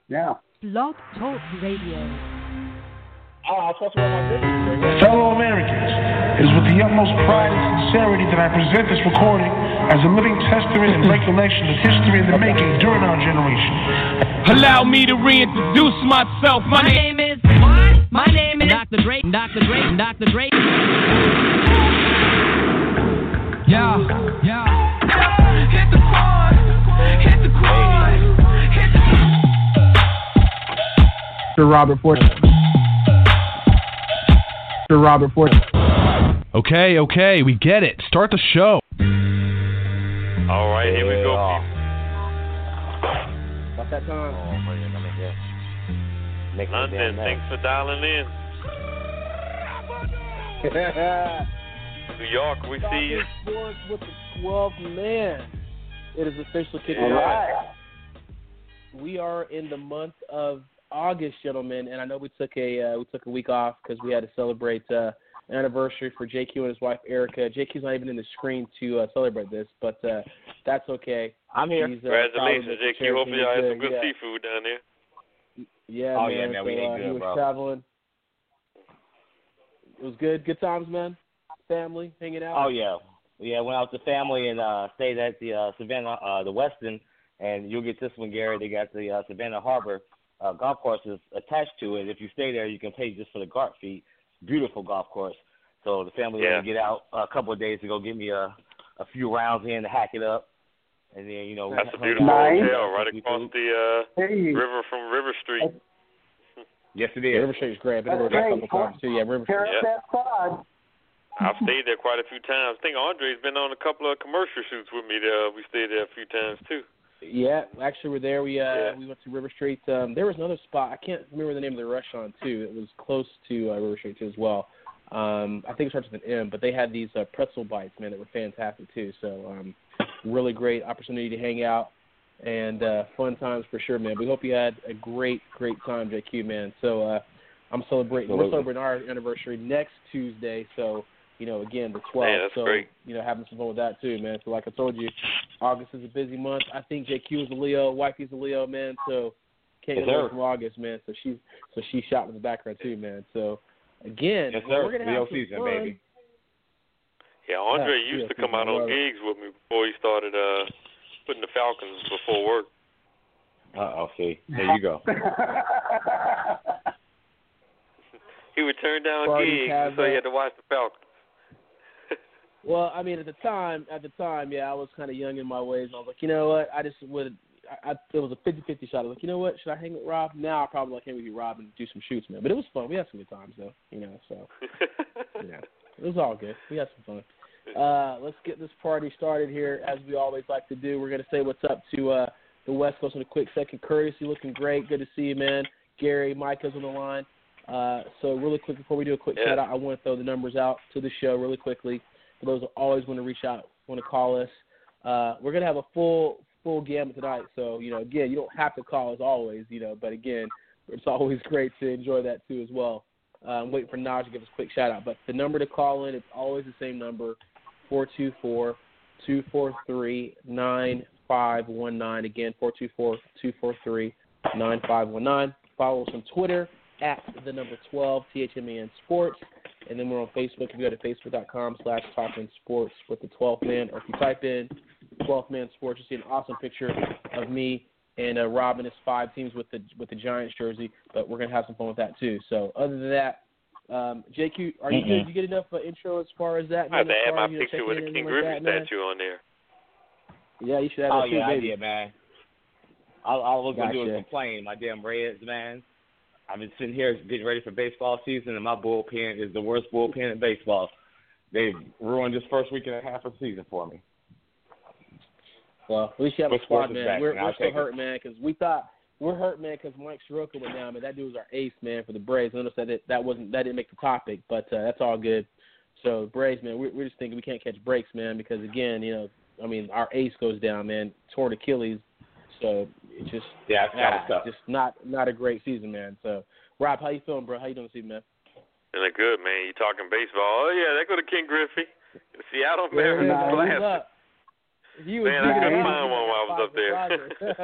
Yeah. Blog Talk Radio. Fellow Americans, it is with the utmost pride and sincerity that I present this recording as a living testament and recollection of history in the making during our generation. Allow me to reintroduce myself. My name is Dr. Dre. Yeah. Hit the quad. Robert Ford. Okay, we get it. Start the show. All right, here we go. About that time. London, thanks for dialing in. New York, we see you. Sports with the 12th man. It is officially kicking off. Right. We are in the month of August, gentlemen, and I know we took a week off because we had to celebrate an anniversary for JQ and his wife Erica. JQ's not even in the screen to celebrate this, but that's okay. I'm here. Congratulations, JQ. Hopefully y'all had some good seafood down there. Yeah, oh, man. yeah, man. We ate good, he was bro. traveling. It was good. Good times, man. Family, hanging out. Oh, yeah. Yeah, went out with the family and stayed at the Savannah, the Westin, and you'll get this one, Gary. They got the Savannah Harbor golf course is attached to it. If you stay there, you can pay just for the cart fee. Beautiful golf course. So the family let me get out a couple of days to go give me a few rounds in to hack it up. And then, you know. That's a beautiful hotel right across the river from River Street. Yes, it is. Yeah, River Street is great. I've been over there a couple times, too. Yeah, River Street. I've stayed there quite a few times. I think Andre's been on a couple of commercial shoots with me there. We stayed there a few times, too. Yeah, actually, we're there. We went to River Street. There was another spot. I can't remember the name of the restaurant too. It was close to River Street too as well. I think it starts with an M. But they had these pretzel bites, man, that were fantastic too. So really great opportunity to hang out and fun times for sure, man. We hope you had a great time, JQ, man. So I'm celebrating. We're celebrating our anniversary next Tuesday. So. You know, again, the 12th. Yeah, that's great. You know, having some fun with that too, man. So, like I told you, August is a busy month. I think JQ is a Leo, wifey's a Leo, man. So, can't get away from August, man. So she shot in the background too, man. So, again, we're gonna have Leo some season, fun. baby. Yeah, Andre used to come out on gigs with me before he started putting the Falcons before work. See, there you go. He would turn down gigs, so he had to watch the Falcons. Well, I mean, at the time, yeah, I was kind of young in my ways. I was like, you know what? I just would. It was a 50-50 shot. I was like, you know what? Should I hang with Rob? Now I probably like hang with you, Rob, and do some shoots, man. But it was fun. We had some good times, though. You know, so yeah, it was all good. We had some fun. Let's get this party started here, as we always like to do. We're gonna say what's up to the West Coast in a quick second. Curtis, you looking great. Good to see you, man. Gary, Micah's on the line. So really quick, before we do a quick shout out, I want to throw the numbers out to the show really quickly. For those who always want to reach out, want to call us, we're going to have a full gamut tonight. So, you know, again, you don't have to call as always, you know, but again, it's always great to enjoy that too as well. I'm waiting for Naj to give us a quick shout out. But the number to call in, it's always the same number, 424-243-9519. Again, 424-243-9519. Follow us on Twitter at the number 12, THMAN Sports. And then we're on Facebook. If you go to facebook.com/talkingsports with the 12th man, or if you type in 12th man sports, you'll see an awesome picture of me and Rob and his 5 teams with the Giants jersey. But we're gonna have some fun with that too. So other than that, JQ, are you good? Did you get enough intro as far as that? I have to add my picture with a King Griffey statue on there. Yeah, you should add that too, baby. I did, man. All I was gonna do is complain. My damn Reds, man. I've been sitting here getting ready for baseball season, and my bullpen is the worst bullpen in baseball. They've ruined this first week and a half of the season for me. Well, at least you have a squad, man. We're still hurt, man, because we thought we're hurt, man, because Mike Soroka went down, man. That dude was our ace, man, for the Braves. I noticed that didn't make the topic, but that's all good. So Braves, man, we're just thinking we can't catch breaks, man, because again, you know, I mean, our ace goes down, man, torn Achilles. So it's just just not a great season, man. So Rob, how you feeling, bro? How you doing this evening, man? Feeling good, man. You talking baseball? Oh yeah, they go to King Griffey, Seattle Mariners. He was man, I couldn't find one while I was up there.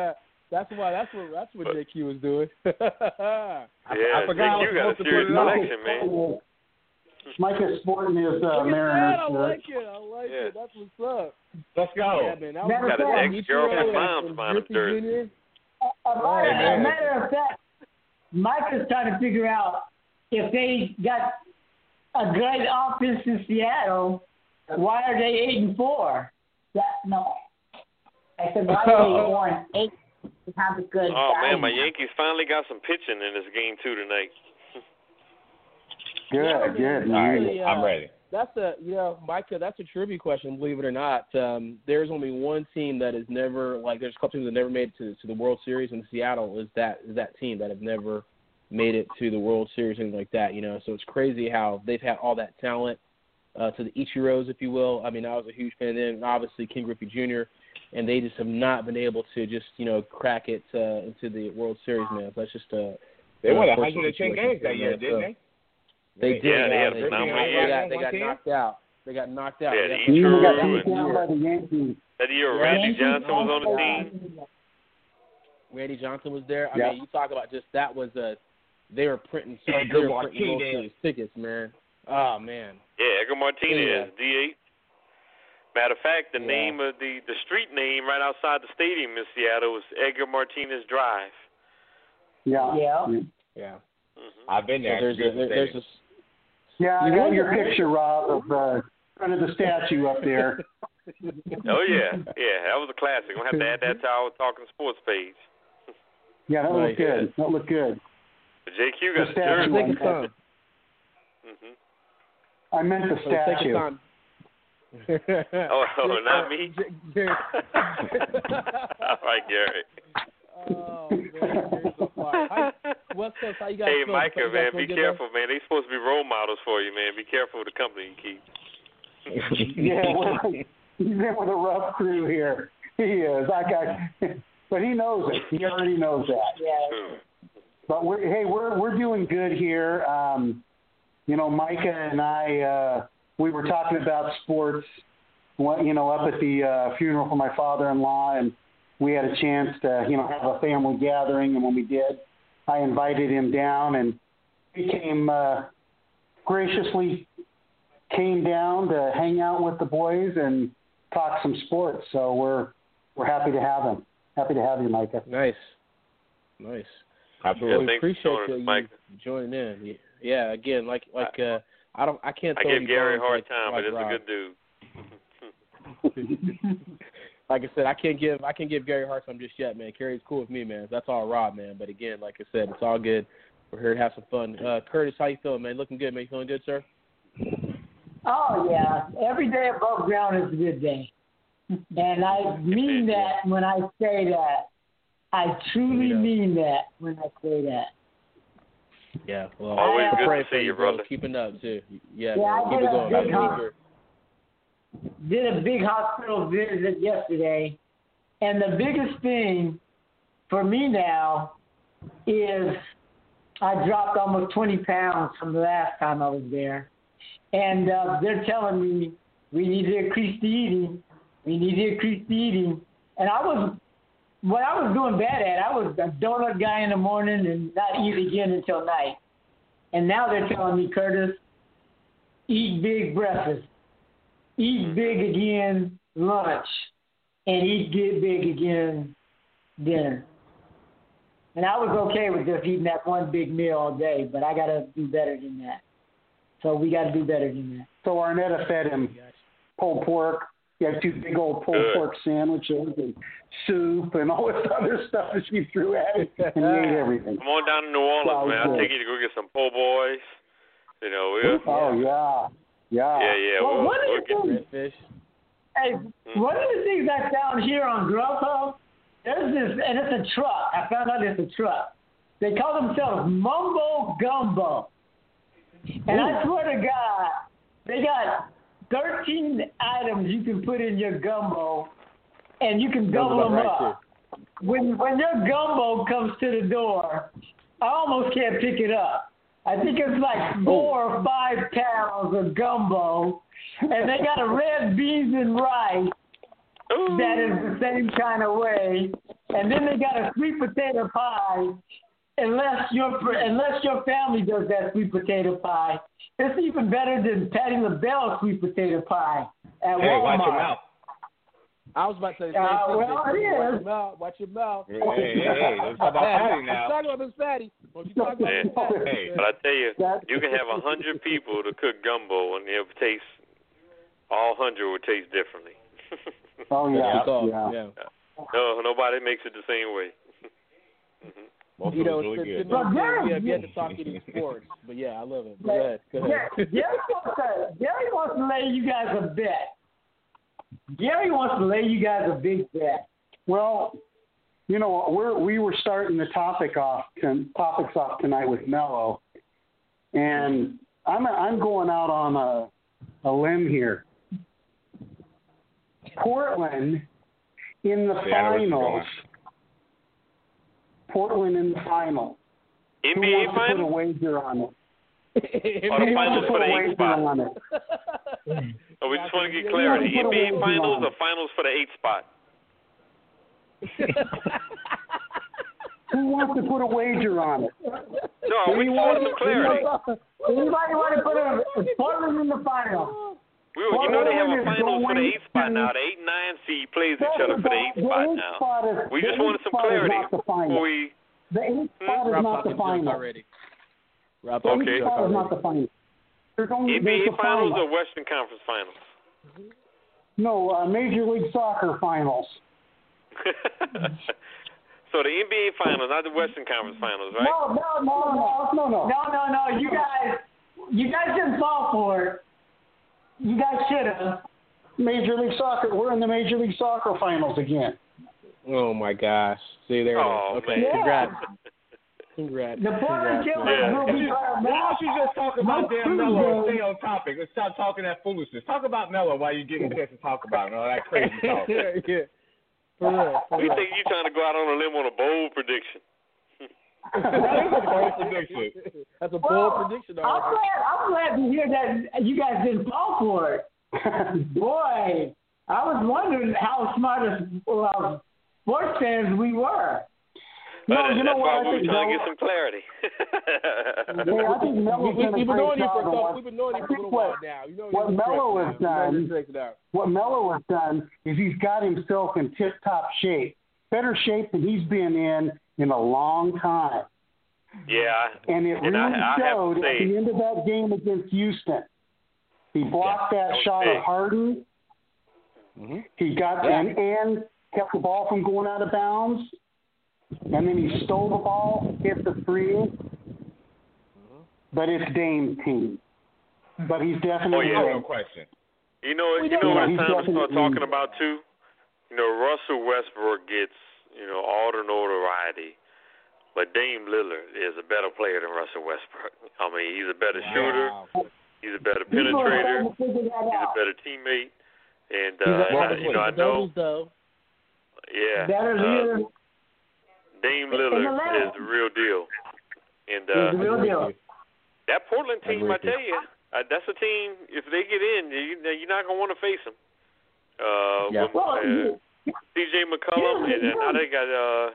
That's what JQ was doing. I forgot JQ got a serious collection, man. Micah's sporting his I Mariners. like it. That's what's up. Let's go. Yeah, man. That Got was his ex-girlfriend's mom's buying him jersey. As a matter of fact, Micah's trying to figure out if they got a great offense in Seattle, why are they 8-4? No. I said, why are they 4-8? They have a good man, my Yankees finally got some pitching in this game, too, tonight. Good. I'm ready. That's Micah, that's a trivia question, believe it or not. There's only one team that has never, there's a couple teams that never made it to the World Series, and Seattle is that team that have never made it to the World Series, things like that, So it's crazy how they've had all that talent to the Ichiros, if you will. I mean, I was a huge fan then, and obviously King Griffey Jr., and they just have not been able to just, crack it into the World Series, man. So that's just they won 110 games that year, didn't they? They did. Yeah, they had a phenomenal year. They got knocked out. Yeah, He got taken down by the Yankees. That year, Randy Johnson was on the team. Randy Johnson was there. I Yep. mean, you talk about just that was they were printing World Series tickets, man. Oh man. Yeah, Edgar Martinez, D8. Matter of fact, the name of the street name right outside the stadium in Seattle was Edgar Martinez Drive. Yeah. Mm-hmm. I've been there. There's I got your picture, Rob, of front of the statue up there. Oh yeah, that was a classic. I'm gonna have to add that to our Talking Sports page. Yeah, that looked good. That looked good. The JQ got the statue. jersey. I meant the statue. Oh, not me. All right, Gary. Oh man, West Coast, how you guys? Hey, feel? Micah, man, be careful, man. They supposed to be role models for you, man. Be careful with the company you keep. He's in with a rough crew here. He is. But he knows it. He already knows that. Yeah. But we're doing good here. Micah and I, we were talking about sports, up at the funeral for my father-in-law, and we had a chance to, have a family gathering. And when we did, I invited him down, and he graciously came down to hang out with the boys and talk some sports. So we're happy to have him. Happy to have you, Micah. Nice. Absolutely. We appreciate you joining in. Yeah, again, I can't. I give Gary a hard time, but it's a good dude. Like I said, I can't give Gary a hard time just yet, man. Gary's cool with me, man. That's all Rob, man. But again, like I said, it's all good. We're here to have some fun. Curtis, how you feeling, man? Looking good, man. You feeling good, sir? Oh yeah, every day above ground is a good day, and I mean that when I say that. I truly mean that when I say that. Yeah, well, always good pray to for see you, bro. brother. Keep it up too. Yeah, I keep it going. Did a big hospital visit yesterday, and the biggest thing for me now is I dropped almost 20 pounds from the last time I was there, and they're telling me we need to increase the eating. And what I was doing bad at, I was a donut guy in the morning and not eat again until night. And now they're telling me, Curtis, eat big breakfast, eat big again lunch, and eat big again dinner. And I was okay with just eating that one big meal all day, but I got to do better than that. So we got to do better than that. So Arnetta fed him pulled pork. You had 2 big old pulled pork sandwiches and soup and all this other stuff that she threw at him, and he ate everything. Come on down to New Orleans, man. I'll take you to go get some po' boys. Yeah. Well, Red fish. Hey, one of the things I found here on Grubhub, there's this, and it's a truck. I found out it's a truck. They call themselves Mumbo Gumbo. And I swear to God, they got 13 items you can put in your gumbo, and you can double them up. When your gumbo comes to the door, I almost can't pick it up. I think it's like 4 or 5 pounds of gumbo, and they got a red beans and rice, that is the same kind of way. And then they got a sweet potato pie. Unless your family does that sweet potato pie, it's even better than Patti LaBelle sweet potato pie at Walmart. Watch your mouth. I was about to say the same thing. Well, it is. Watch your mouth. Hey, let's talk about Patti now. Talk about Miss Patti. Don't you talk about Miss Patti. Hey, but I tell you, you can have 100 people to cook gumbo, and it'll taste. All 100 will taste differently. Oh yeah. No, nobody makes it the same way. You know, it's really good. We have yet to talk any sports, but yeah, I love it. Go ahead. Gary wants to lay you guys a bet. Gary wants to lay you guys a big bet. Well, you know, we were starting the topics off tonight with Melo, and I'm going out on a limb here. Portland in the finals. Portland in the final. NBA Who wants to final? put a wager on it? Or the finals for the 8th spot? Oh, we just want to get clarity. NBA finals or finals for the 8th spot? Who wants to put a wager on it? No, we just want some clarity. Anybody want to put a Portland in the final? You know they have a finals for the 8th spot now. The 8 and 9 seed plays each other for the 8th spot now. We just wanted some clarity before we. The 8th spot is not the final. Already. The 8th spot is not the final. NBA finals or Western Conference finals? No, Major League Soccer finals. So the NBA finals, not the Western Conference finals, right? No. You guys didn't fall for it. You guys should have. Major League Soccer. We're in the Major League Soccer finals again. Oh my gosh! See there. Okay. Yeah. Congrats. The Portland Killers will be. Why don't you just talk about damn Melo and stay on topic? Let's stop talking that foolishness. Talk about Melo while you're getting a chance to talk about it. All that crazy talk. Yeah. For real. You think you're trying to go out on a limb on a bold prediction? That is a bold prediction. That's a bold prediction. I'm glad to hear that you guys didn't fall for it. Boy, I was wondering how smart as sports fans we were. No, that's you know why what? we were trying to get some clarity. Yeah, I think Melo's done a We've been knowing great you job. we've been knowing you for a little while now. You know what Melo has done is he's got himself in tip-top shape, better shape than he's been in a long time. Yeah, and it really showed at the end of that game against Houston. He blocked that shot of Harden. Mm-hmm. He got and kept the ball from going out of bounds. And then he stole the ball, hit the three. But it's Dame's team. But he's definitely no question. You know what it's time to start talking about too? You know, Russell Westbrook gets, all the notoriety. But Dame Lillard is a better player than Russell Westbrook. I mean, he's a better shooter. He's a better penetrator. He's a better teammate. And, I know. Yeah. Dame Lillard is the real deal. And the real deal. That Portland team, I tell you, that's a team, if they get in, you're not going to want to face them. C.J. McCollum, and now they got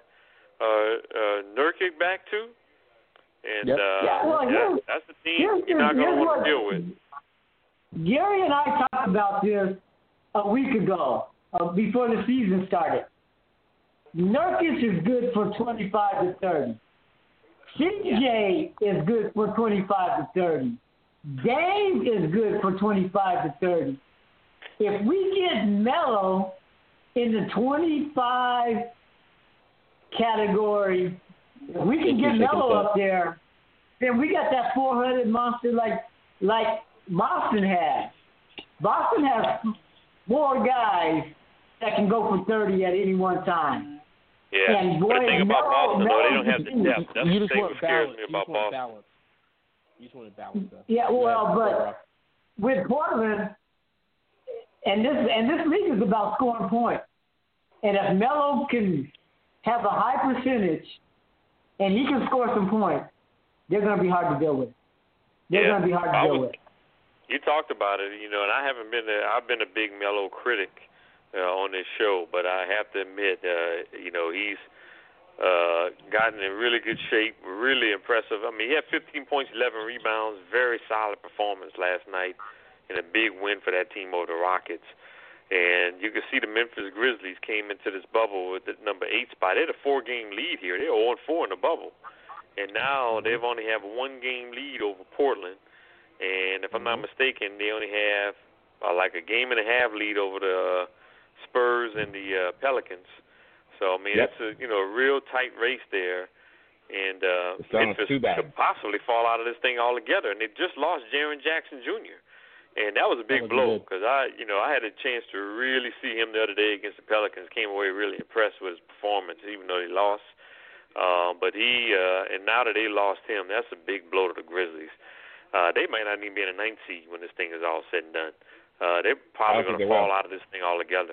Nurkic back too. And that's the team you're not going to want to deal with. Gary and I talked about this a week ago, before the season started. Nurkic is good for 25 to 30. CJ is good for 25 to 30. Dame is good for 25 to 30. If we get Melo in the 25 category, if we can get Melo up there, then we got that 400 monster like Boston has. Boston has 4 guys that can go for 30 at any one time. Yeah, and but the thing about Boston, though, they don't have the depth. That's the thing that scares me about Boston. You just want to balance that. Yeah, well, but with Portland, and this league is about scoring points. And if Melo can have a high percentage and he can score some points, they're going to be hard to deal with. They're going to be hard to deal with. You talked about it, and I haven't been there. I've been a big Melo critic on this show, but I have to admit, he's gotten in really good shape, really impressive. I mean, he had 15 points, 11 rebounds, very solid performance last night, and a big win for that team over the Rockets. And you can see the Memphis Grizzlies came into this bubble with the number 8 spot. They had a 4-game lead here. They were 0-4 in the bubble. And now they've only have 1-game lead over Portland. And if I'm not mistaken, they only have like a game and a half lead over the Spurs and the Pelicans. So, I mean, it's a real tight race there. And Memphis could possibly fall out of this thing altogether. And they just lost Jaren Jackson Jr., and that was a big blow because I had a chance to really see him the other day against the Pelicans. Came away really impressed with his performance, even though he lost. But and now that they lost him, that's a big blow to the Grizzlies. They might not even be in a 9th seed when this thing is all said and done. They're probably going to fall out of this thing altogether.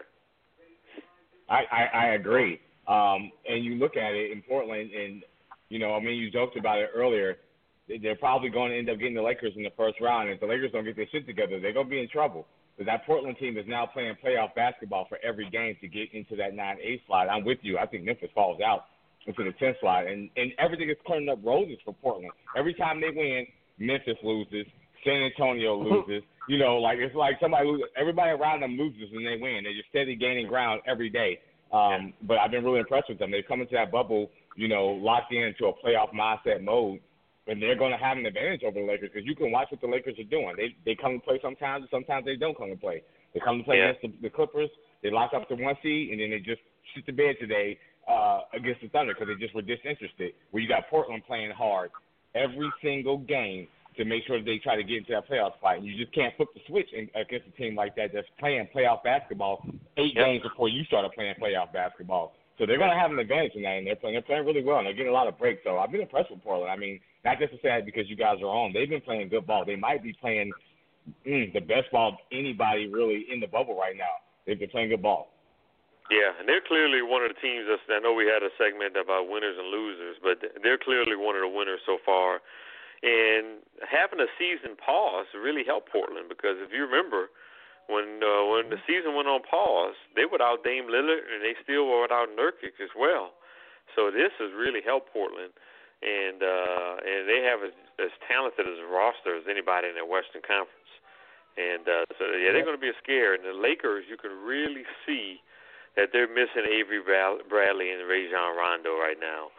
I agree. And you look at it in Portland, and you joked about it earlier. They're probably going to end up getting the Lakers in the first round. And if the Lakers don't get their shit together, they're going to be in trouble. Because that Portland team is now playing playoff basketball for every game to get into that 9-8 slot. I'm with you. I think Memphis falls out into the 10th slot. And everything is turning up roses for Portland. Every time they win, Memphis loses. San Antonio loses. It's like somebody loses. Everybody around them loses and they win. They're just steady gaining ground every day. But I've been really impressed with them. They've come into that bubble, locked into a playoff mindset mode. And they're going to have an advantage over the Lakers because you can watch what the Lakers are doing. They come to play sometimes, and sometimes they don't come to play. They come to play against the Clippers. They lock up the 1 seed, and then they just shit the bed today against the Thunder because they just were disinterested. Where you got Portland playing hard every single game to make sure that they try to get into that playoff spot. And you just can't flip the switch against a team like that that's playing playoff basketball 8 games before you started playing playoff basketball. So they're going to have an advantage in that, and they're playing really well, and they're getting a lot of breaks. So I've been impressed with Portland. I mean, not just to say that because you guys are on. They've been playing good ball. They might be playing the best ball of anybody really in the bubble right now. They've been playing good ball. Yeah, and they're clearly one of the teams I know we had a segment about winners and losers, but they're clearly one of the winners so far. And having a season pause really helped Portland because if you remember, when the season went on pause, they were without Dame Lillard and they still were without Nurkic as well. So this has really helped Portland, and they have as talented as a roster as anybody in the Western Conference. And they're going to be a scare. And the Lakers, you can really see that they're missing Avery Bradley and Rajon Rondo right now,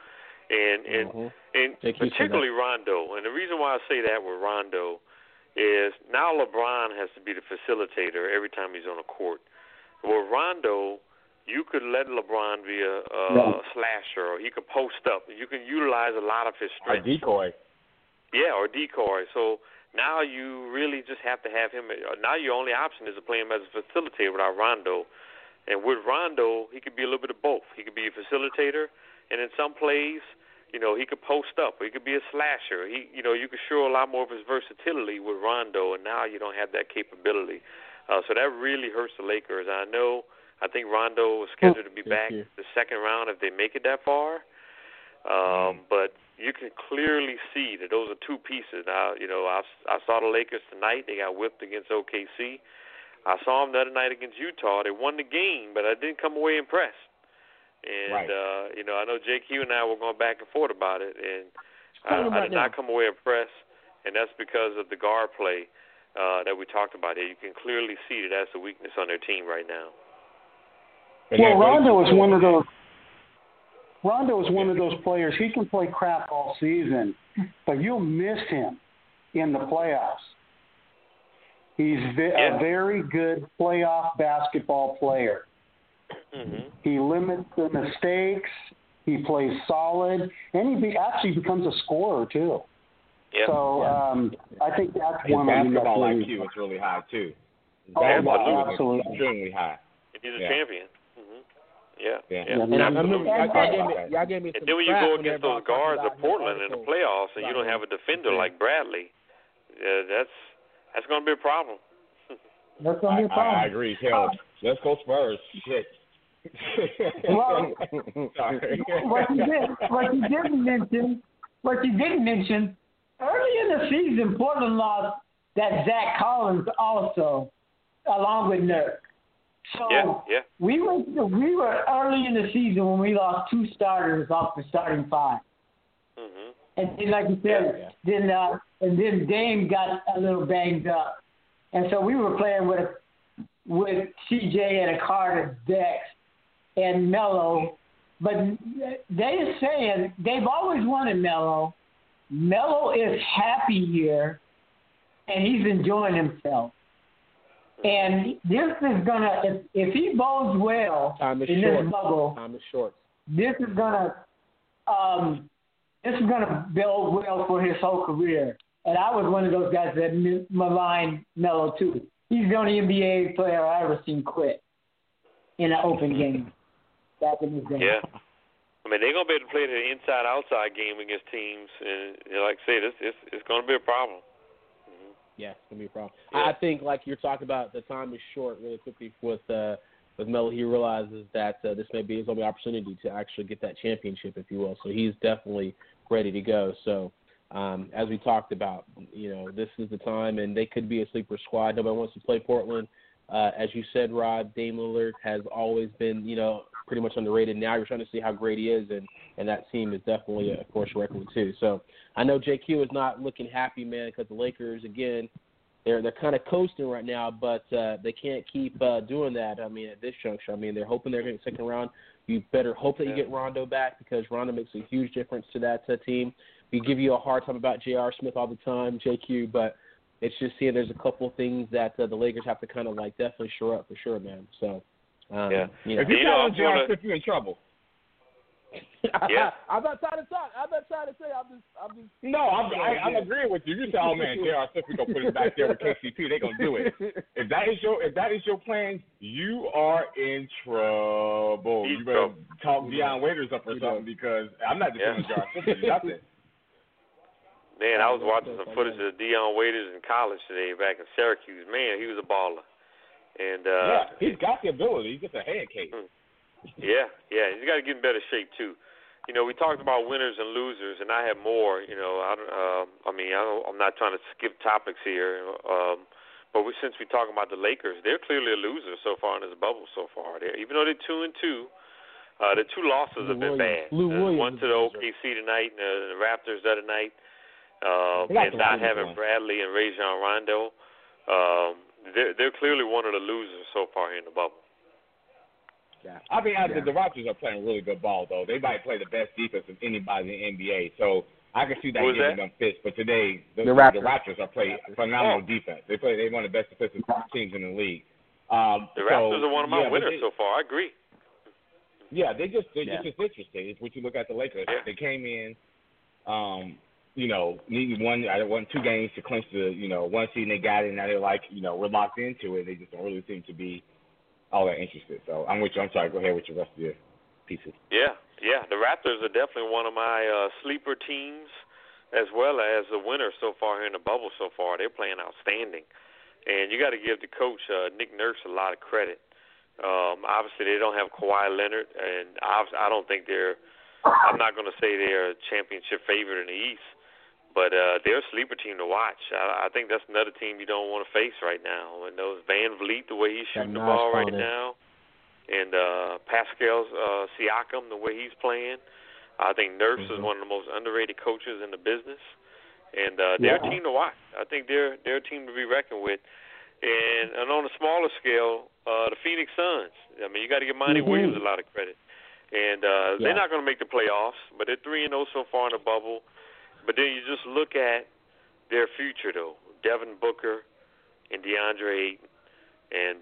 and particularly Rondo. And the reason why I say that with Rondo is now LeBron has to be the facilitator every time he's on a court. With Rondo, you could let LeBron be a slasher, or he could post up. You can utilize a lot of his strengths. A decoy. Yeah, or decoy. So now you really just have to have him. Now your only option is to play him as a facilitator without Rondo. And with Rondo, he could be a little bit of both. He could be a facilitator, and in some plays, he could post up. Or he could be a slasher. You could show a lot more of his versatility with Rondo, and now you don't have that capability. So that really hurts the Lakers. I think Rondo is scheduled to be back the second round if they make it that far. But you can clearly see that those are two pieces. Now, I saw the Lakers tonight. They got whipped against OKC. I saw them the other night against Utah. They won the game, but I didn't come away impressed. And, I know JQ and I were going back and forth about it, and I did not come away impressed, and that's because of the guard play that we talked about here. You can clearly see that that's a weakness on their team right now. Well, Rondo is one of those. Rondo is one of those players. He can play crap all season, but you'll miss him in the playoffs. He's a very good playoff basketball player. Mm-hmm. He limits the mistakes. He plays solid, and he actually becomes a scorer too. Yeah. So I think that's his one of the basketball IQ is really high too. Absolutely, extremely high. He's a champion. Yeah. And I remember y'all gave me some. And then when you go against those guards of Portland in the playoffs, and you don't have a defender like Bradley, that's going to be a problem. That's going to be a problem. I agree. Hell, let's go Spurs. Shit. Well, what you didn't mention, early in the season, Portland lost that Zach Collins also, along with Nurk. So we were early in the season when we lost 2 starters off the starting 5. Mm-hmm. And then, like you said, then Dame got a little banged up, and so we were playing with CJ and a Carter, Dex, and Melo. But they're saying they've always wanted Melo. Melo is happy here, and he's enjoying himself. And this is gonna, if he bodes well in this bubble, time is short. This is gonna build well for his whole career. And I was one of those guys that maligned Melo too. He's the only NBA player I ever seen quit in an open game back in his day. Yeah. I mean, they're going to be able to play the inside-outside game against teams. And like I said, it's going to be a problem. Mm-hmm. Yeah, it's going to be a problem. Yeah. I think, like you're talking about, the time is short really quickly with Melo. He realizes that this may be his only opportunity to actually get that championship, if you will. So he's definitely ready to go. So as we talked about, this is the time, and they could be a sleeper squad. Nobody wants to play Portland. As you said, Rod, Dame Lillard has always been, pretty much underrated. Now you're trying to see how great he is, and that team is definitely a force to reckon with too. So I know JQ is not looking happy, man, because the Lakers, again, they're kind of coasting right now, but they can't keep doing that. I mean, at this juncture, they're hoping they're getting second round. You better hope that you get Rondo back, because Rondo makes a huge difference to that team. We give you a hard time about J.R. Smith all the time, JQ, but it's just seeing there's a couple of things that the Lakers have to kind of definitely shore up for sure, man. So, if you tell J.R. Smith, you're in trouble. Yeah. I'm not trying to talk. I'm not trying to say. I'm just. No, I'm agreeing with you. You say, "Oh man, J.R. Smith, we gonna put him back there with KCP. They gonna do it." If that is your plan, you are in trouble. You better talk Deion Waiters up or something, because I'm not defending J.R. Smith for nothing. Man, I was watching some footage of Deion Waiters in college today, back in Syracuse. Man, he was a baller. And he's got the ability. He's just a head case. Yeah, he's got to get in better shape too. We talked about winners and losers, and I have more. I'm not trying to skip topics here, but since we're talking about the Lakers, they're clearly a loser so far in this bubble so far. Even though they're 2-2, the 2 losses have been bad. One to the OKC tonight, and the Raptors the other night, and not having Bradley and Rajon Rondo. They're clearly one of the losers so far here in the bubble. Yeah. The Raptors are playing really good ball, though. They might play the best defense of anybody in the NBA, so I can see that giving them fits. But today, the Raptors are playing phenomenal defense. They're one of the best defensive teams in the league. The Raptors are one of my winners so far. I agree. Yeah, they're just interesting. It's what you look at the Lakers. Yeah. They came in, needing 2 games to clinch the, 1 seed, and they got it, and now they're like, we're locked into it. They just don't really seem to be all that interested. So I'm with you. I'm sorry. Go ahead with your rest of your pieces. Yeah. The Raptors are definitely one of my sleeper teams, as well as a winner so far here in the bubble so far. They're playing outstanding. And you got to give the coach, Nick Nurse, a lot of credit. Obviously, they don't have Kawhi Leonard, and I don't think I'm not going to say they're a championship favorite in the East, but they're a sleeper team to watch. I think that's another team you don't want to face right now. And those Van Vliet, the way he's shooting the ball right now, and Pascal Siakam, the way he's playing, I think Nurse is one of the most underrated coaches in the business. And they're a team to watch. I think they're a team to be reckoned with. And on a smaller scale, the Phoenix Suns. You got to give Monty Williams a lot of credit. And they're not going to make the playoffs, but they're 3-0 so far in the bubble. But then you just look at their future, though. Devin Booker and DeAndre Ayton. And,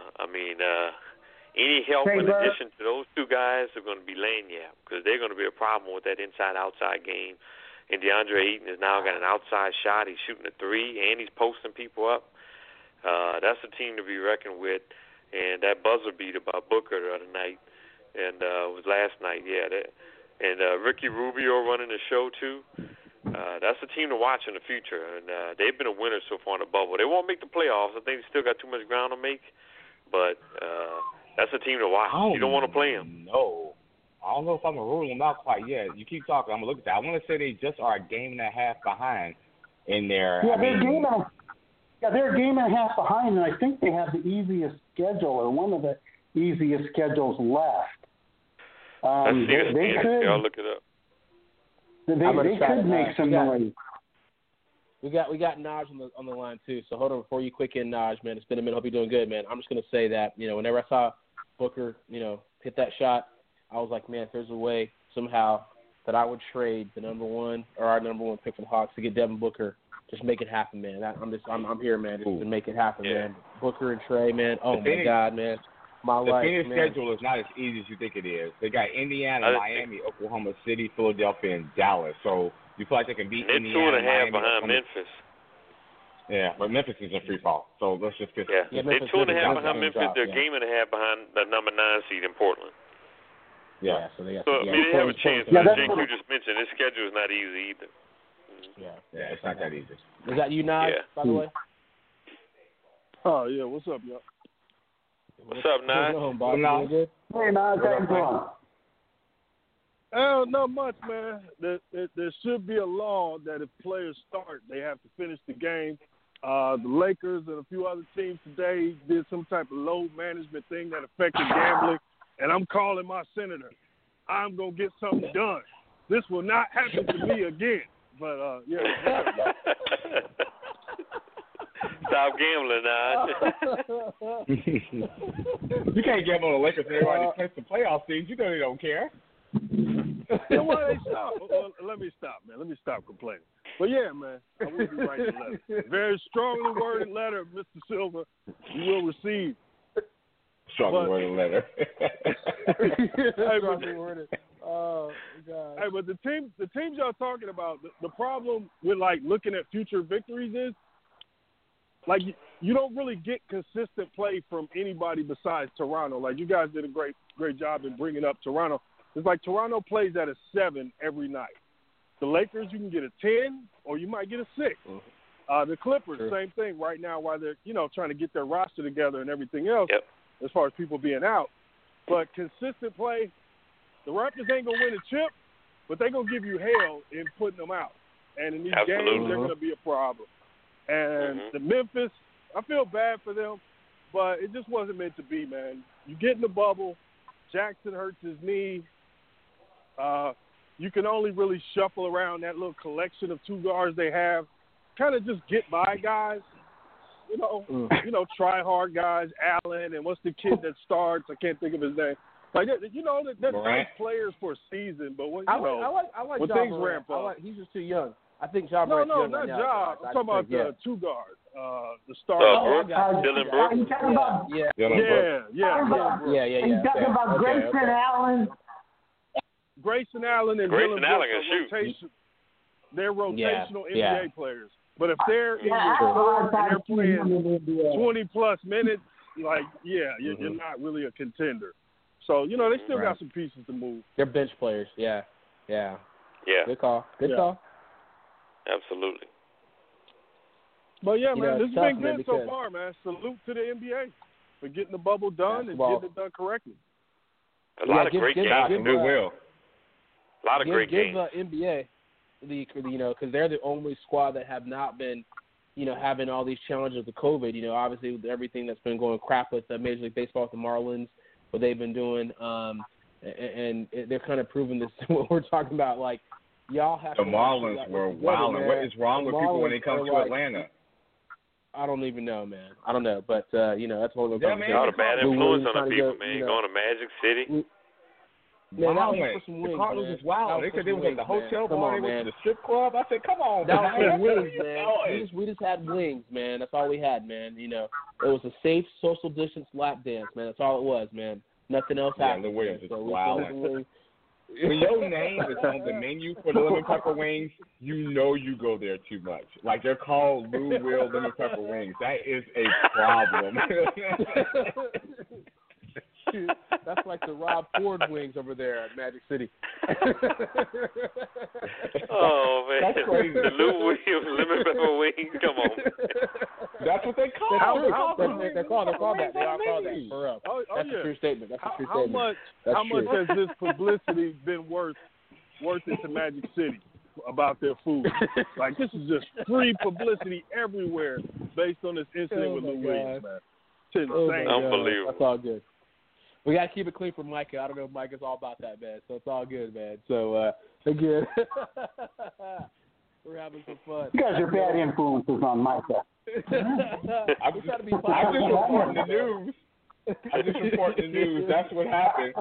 any help in addition to those 2 guys are going to be lagniappe, because they're going to be a problem with that inside-outside game. And DeAndre Ayton has now got an outside shot. He's shooting a 3, and he's posting people up. That's a team to be reckoned with. And that buzzer beater by Booker the other night, and it was last night, and Ricky Rubio running the show, too. That's a team to watch in the future, and they've been a winner so far in the bubble. They won't make the playoffs. I think they still got too much ground to make, but that's a team to watch. You don't want to play them. No. I don't know if I'm going to rule them out quite yet. You keep talking. I'm going to look at that. I want to say they just are a game and a half behind in there. Yeah, they're game and Yeah, they're a game and a half behind, and I think they have the easiest schedule, or one of the easiest schedules left. They could. I'll look it up. They could make some noise. We got Naj on the line too. So hold on before you quick in Naj, man. It's been a minute. Hope you're doing good, man. I'm just gonna say that whenever I saw Booker, hit that shot, I was like, man, if there's a way somehow that I would trade the number one or our number one pick for the Hawks to get Devin Booker, just make it happen, man. I'm here, man, just to make it happen, man. Booker and Trey, man. Oh my God, man. The Phoenix schedule is not as easy as you think it is. They got Indiana, Miami, Oklahoma City, Philadelphia, and Dallas. So you feel like they can beat Indiana, Miami, 2.5 behind Oklahoma. Memphis. Yeah, but Memphis is in free fall. So let's just get. Yeah, they're 2.5 behind Memphis. They're a game and a half behind the number 9 seed in Portland. Yeah. So they have a chance. But Jake, you just mentioned this schedule is not easy either. Yeah, it's not that easy. Is that you, Naj, by the way? Oh yeah, what's up, y'all? What's up, Naj? Hey, Naj, how you doing? Not much, man. There should be a law that if players start, they have to finish the game. The Lakers and a few other teams today did some type of load management thing that affected gambling, and I'm calling my senator. I'm going to get something done. This will not happen to me again. But, yeah. Stop gambling, Naj. You can't gamble on the Lakers. They already clinched the playoff seeds. You know they don't care. You know why they stop? Well, let me stop, man. Let me stop complaining. But, yeah, man, I will be writing a letter. Very strongly worded letter, Mr. Silver. You will receive. Strongly worded letter. Strongly worded. Oh, God. Hey, but the teams y'all talking about, the problem with, like, looking at future victories is, like, you don't really get consistent play from anybody besides Toronto. Like, you guys did a great job in bringing up Toronto. It's like Toronto plays at a 7 every night. The Lakers, you can get a 10 or you might get a 6. The Clippers, same thing right now while they're, trying to get their roster together and everything else as far as people being out. But consistent play, the Raptors ain't going to win a chip, but they're going to give you hell in putting them out. And in these games, they're going to be a problem. And the Memphis, I feel bad for them, but it just wasn't meant to be, man. You get in the bubble, Jackson hurts his knee. You can only really shuffle around that little collection of 2 guards they have. Kind of just get by guys, try hard guys, Allen, and what's the kid that starts? I can't think of his name. Like, that's nice players for a season, but when, I like when Ja things Morant. ramp up. He's just too young. I think Ja Morant's young not right now. Ja. I'm talking about the 2 guards, the stars. Dylan Brooks. Are you talking about? Yeah. Are you talking about Grayson Allen? Grayson Allen and Grayson Dylan Allen Brooks can shoot. They're rotational NBA players. But if they're in Yeah, your core and they're playing NBA. 20-plus minutes, like, you're not really a contender. So, they still got some pieces to move. They're bench players. Yeah. Good call. Absolutely. But, yeah, man, this has been man, good so far, man. Salute to the NBA for getting the bubble done and getting it done correctly. A lot of great games. Goodwill. A lot of great games. Give NBA because they're the only squad that have not been, having all these challenges with COVID. Obviously with everything that's been going crap with Major League Baseball with the Marlins, what they've been doing, and they're kind of proving this what we're talking about. Like, y'all have the Marlins were wild. What is wrong with people when they come to Atlanta? I don't even know, man. I don't know, but that's a whole other conversation. Y'all a bad influence on the people, man. Going to Magic City. Man, that was man. for some wings, the Cardinals man. is wild. They said they was at the hotel bar, they went to the strip club. I said, come on, that man. was wings, man. We just had wings, man. That's all we had, man. It was a safe social distance lap dance, man. That's all it was, man. Nothing else happened. The wings is so wild. When your name is on the menu for the lemon pepper wings, you go there too much. Like, they're called Lou Will lemon pepper wings. That is a problem. That's like the Rob Ford wings over there at Magic City. Oh, man. That's crazy. The Lou Williams lemon pepper wings. Come on. That's what they call it. They call that. They all call that. For real. That's a true statement. That's a true statement. How much has this publicity been worth it to Magic City? about their food. Like, this is just free publicity everywhere based on this incident with Lou Williams, man. It's insane. Unbelievable. That's all good. We got to keep it clean for Micah. I don't know if Micah's all about that, man. So it's all good, man. So, again, we're having some fun. You guys are bad influences on Micah. I'm just reporting the news. I just report the news. That's what happened.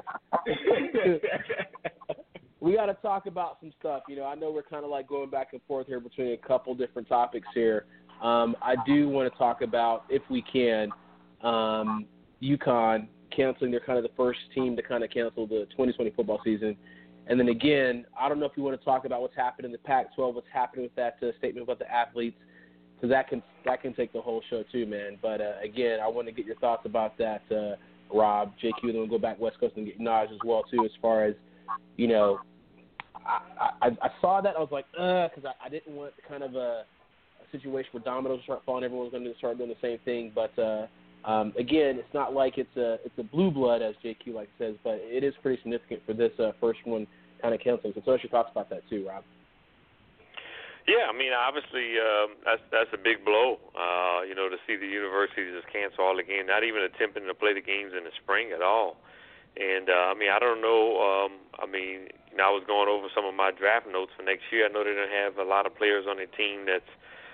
We got to talk about some stuff. You know, I know we're kind of like going back and forth here between a couple different topics here. I do want to talk about, if we can, UConn canceling. They're kind of the first team to kind of cancel the 2020 football season. And then again, I don't know if you want to talk about what's happened in the Pac-12, what's happening with that statement about the athletes, because that can take the whole show too, man. But again, I want to get your thoughts about that, Rob, JQ, then we'll go back West Coast and get Naj as well too. As far as, you know, I saw that, I was like, because I didn't want kind of a situation where dominoes would start falling, everyone was going to start doing the same thing. But again, it's not like it's a blue blood, as JQ like says, but it is pretty significant for this first one kind of canceling. So what's your thoughts about that too, Rob? Yeah, I mean, obviously, that's a big blow, you know, to see the university just cancel all the games, not even attempting to play the games in the spring at all. And, I mean, I don't know, I mean, you know, I was going over some of my draft notes for next year. I know they don't have a lot of players on their team that's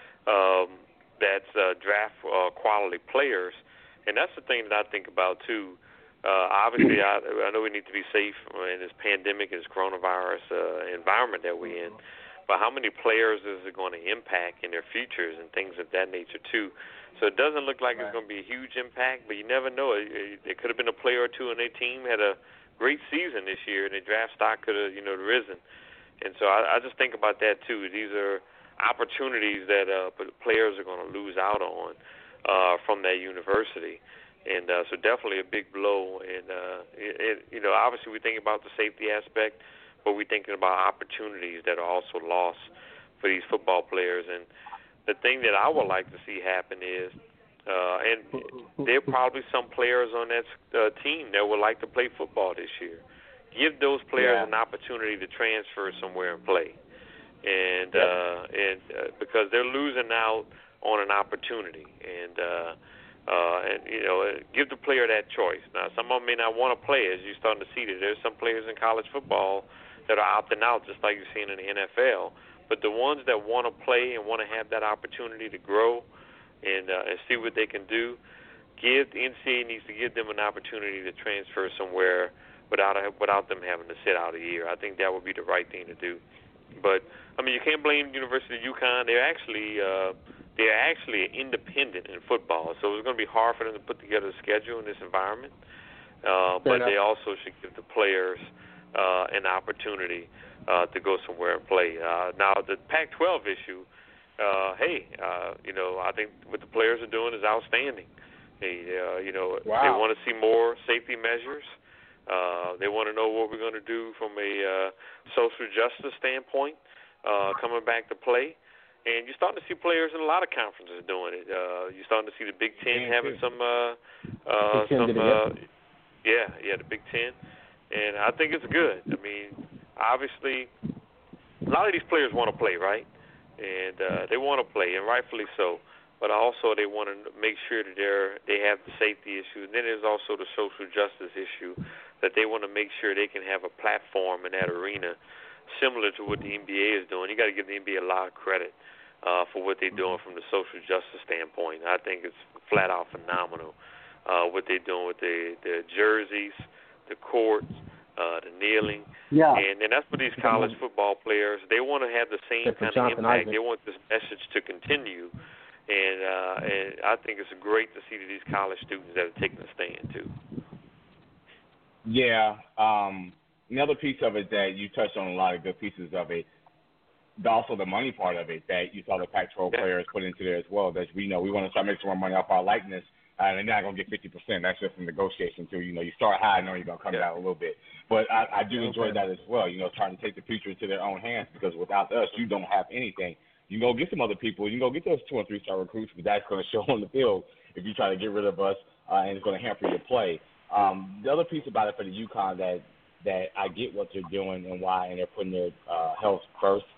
draft quality players. And that's the thing that I think about, too. Obviously, I know we need to be safe in this pandemic, this coronavirus environment that we're in. But how many players is it going to impact in their futures and things of that nature, too? So it doesn't look like it's going to be a huge impact, but you never know. There could have been a player or two on their team had a great season this year, and the draft stock could have, you know, risen. And so I just think about that, too. These are opportunities that players are going to lose out on from that university. And so definitely a big blow. And, you know, obviously we think about the safety aspect, but we're thinking about opportunities that are also lost for these football players. And the thing that I would like to see happen is, and there are probably some players on that team that would like to play football this year. Give those players an opportunity to transfer somewhere and play. And because they're losing out on an opportunity. And you know, give the player that choice. Now, some of them may not want to play, as you're starting to see that there's some players in college football that are opting out, just like you're seeing in the NFL. But the ones that want to play and want to have that opportunity to grow and see what they can do, the NCAA needs to give them an opportunity to transfer somewhere without them having to sit out a year. I think that would be the right thing to do. But I mean, you can't blame University of UConn. They're actually independent in football, so it's going to be hard for them to put together a schedule in this environment. But they also should give the players an opportunity to go somewhere and play. Now, the Pac-12 issue, you know, I think what the players are doing is outstanding. You know, they want to see more safety measures. They want to know what we're going to do from a social justice standpoint coming back to play. And you're starting to see players in a lot of conferences doing it. You're starting to see the Big Ten having the Big Ten. And I think it's good. I mean, obviously, a lot of these players want to play, right? And they want to play, and rightfully so. But also they want to make sure that they have the safety issue. And then there's also the social justice issue, that they want to make sure they can have a platform in that arena similar to what the NBA is doing. You got to give the NBA a lot of credit for what they're doing from the social justice standpoint. I think it's flat out phenomenal what they're doing with the jerseys, the courts, the kneeling. Yeah. And that's for these college football players. They want to have the same kind of impact. They want this message to continue. And I think it's great to see that these college students that are taking a stand, too. Yeah. Another piece of it that you touched on, a lot of good pieces of it, but also the money part of it that you saw the Pac-12 players put into there as well. That we know we want to start making some more money off our likeness, and they're not going to get 50%. That's just a negotiation, too. You know, you start high, knowing you're going to come down a little bit. But I do enjoy that as well, you know, trying to take the future into their own hands, because without us, you don't have anything. You can go get some other people. You can go get those 2- and 3-star recruits, but that's going to show on the field if you try to get rid of us, and it's going to hamper your play. The other piece about it for the UConn that I get what they're doing and why, and they're putting their health first,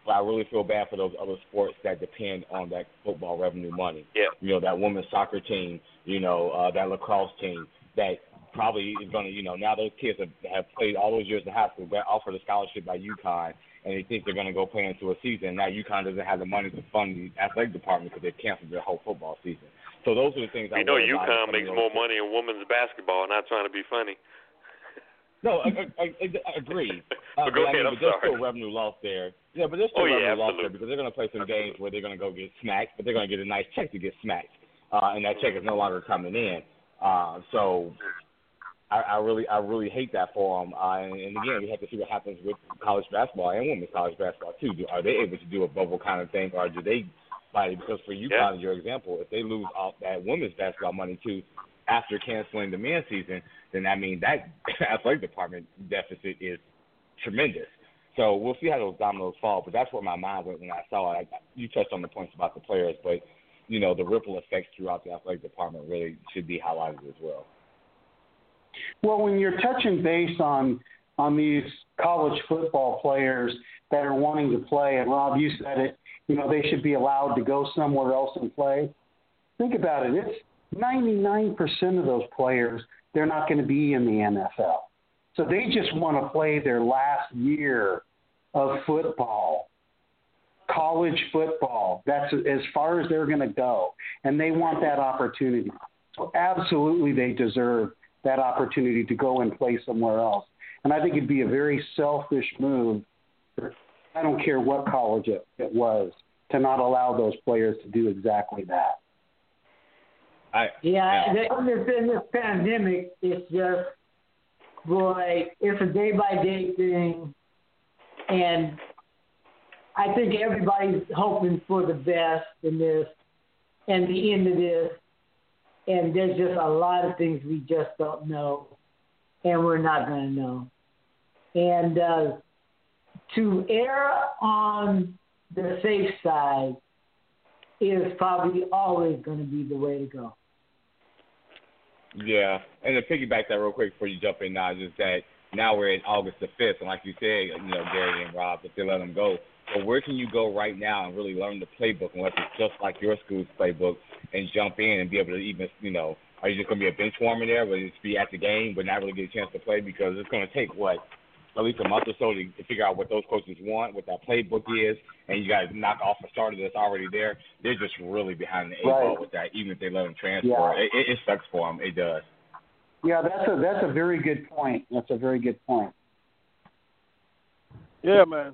But I really feel bad for those other sports that depend on that football revenue money. Yeah. You know, that women's soccer team, you know, that lacrosse team that probably is going to, you know, now those kids have played all those years in high school, got offered a scholarship by UConn, and they think they're going to go play into a season. Now UConn doesn't have the money to fund the athletic department because they've canceled their whole football season. So those are the things I worry about. UConn makes more money in women's basketball, not trying to be funny. No, I agree. But go ahead, but there's still revenue loss there. Yeah, but there's still revenue loss there because they're going to play some games where they're going to go get smacked, but they're going to get a nice check to get smacked, and that check is no longer coming in. So I really hate that for them. And again, we have to see what happens with college basketball and women's college basketball too. Are they able to do a bubble kind of thing, or do they? Because for UConn, your example, if they lose off that women's basketball money too after canceling the men's season, then that means that athletic department deficit is tremendous. So we'll see how those dominoes fall, but that's where my mind went when I saw it. You touched on the points about the players, but, you know, the ripple effects throughout the athletic department really should be highlighted as well. Well, when you're touching base on these college football players that are wanting to play, and Rob, you said it, you know, they should be allowed to go somewhere else and play. Think about it. It's 99% of those players, they're not going to be in the NFL. So they just want to play their last year of football, college football. That's as far as they're going to go. And they want that opportunity. So absolutely they deserve that opportunity to go and play somewhere else. And I think it'd be a very selfish move, I don't care what college it was, to not allow those players to do exactly that. In this pandemic, it's just, boy, it's a day-by-day thing, and I think everybody's hoping for the best in this and the end of this, and there's just a lot of things we just don't know, and we're not going to know. And to err on the safe side is probably always going to be the way to go. Yeah, and to piggyback that real quick before you jump in now, is that now we're in August the 5th, and like you said, you know, Gary and Rob, if they let them go, but where can you go right now and really learn the playbook, unless it's just like your school's playbook, and jump in and be able to even, you know, are you just going to be a bench warmer there, but just be at the game, but not really get a chance to play? Because it's going to take, at least a month or so to figure out what those coaches want, what that playbook is, and you got to knock off a starter that's already there. They're just really behind the eight ball with that, even if they let them transfer. Yeah. It sucks for them. It does. Yeah, that's a very good point. That's a very good point. Yeah, man.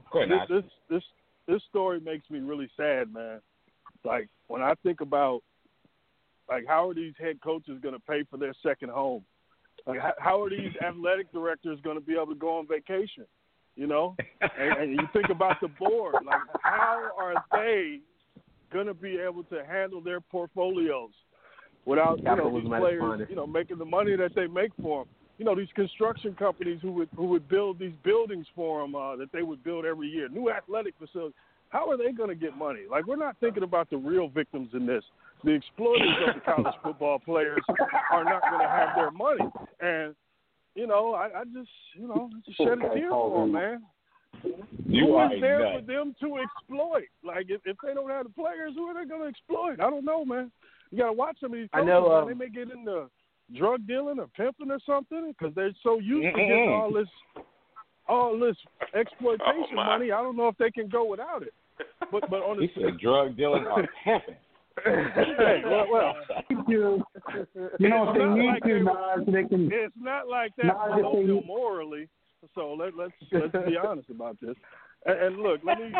This story makes me really sad, man. Like, when I think about, like, how are these head coaches going to pay for their second home? Like, how are these athletic directors going to be able to go on vacation? You know, and you think about the board. Like, how are they going to be able to handle their portfolios without these players, making the money that they make for them? You know, these construction companies who would build these buildings for them that they would build every year, new athletic facilities. How are they going to get money? Like, we're not thinking about the real victims in this. The exploiters of the college football players are not going to have their money. And, I just shed a tear for them, man. Who is there for them to exploit? Like, if they don't have the players, who are they going to exploit? I don't know, man. You got to watch some of these coaches. I know, they may get into drug dealing or pimping or something because they're so used to getting all this exploitation money. I don't know if they can go without it. But on the drug dealing or pimping. Hey, well, if they need to, Nas, they can. It's not like that morally. So let's be honest about this. And look, let me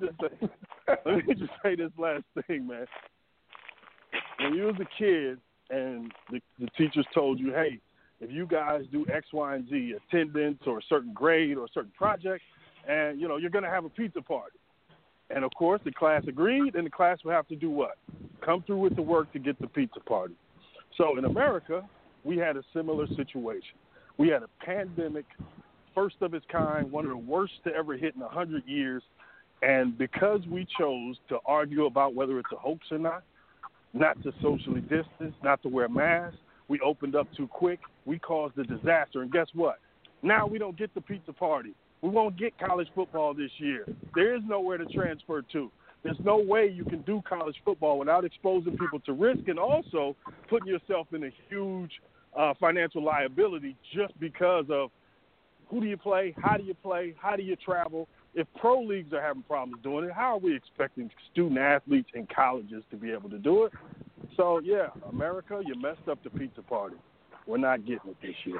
just say this last thing, man. When you was a kid and the teachers told you, hey, if you guys do X, Y, and Z, attendance or a certain grade or a certain project, and you're going to have a pizza party. And, of course, the class agreed, and the class would have to do what? Come through with the work to get the pizza party. So in America, we had a similar situation. We had a pandemic, first of its kind, one of the worst to ever hit in 100 years. And because we chose to argue about whether it's a hoax or not to socially distance, not to wear masks, we opened up too quick. We caused a disaster. And guess what? Now we don't get the pizza party. We won't get college football this year. There is nowhere to transfer to. There's no way you can do college football without exposing people to risk and also putting yourself in a huge financial liability just because of who do you play, how do you travel. If pro leagues are having problems doing it, how are we expecting student athletes in colleges to be able to do it? So, yeah, America, you messed up the pizza party. We're not getting it this year.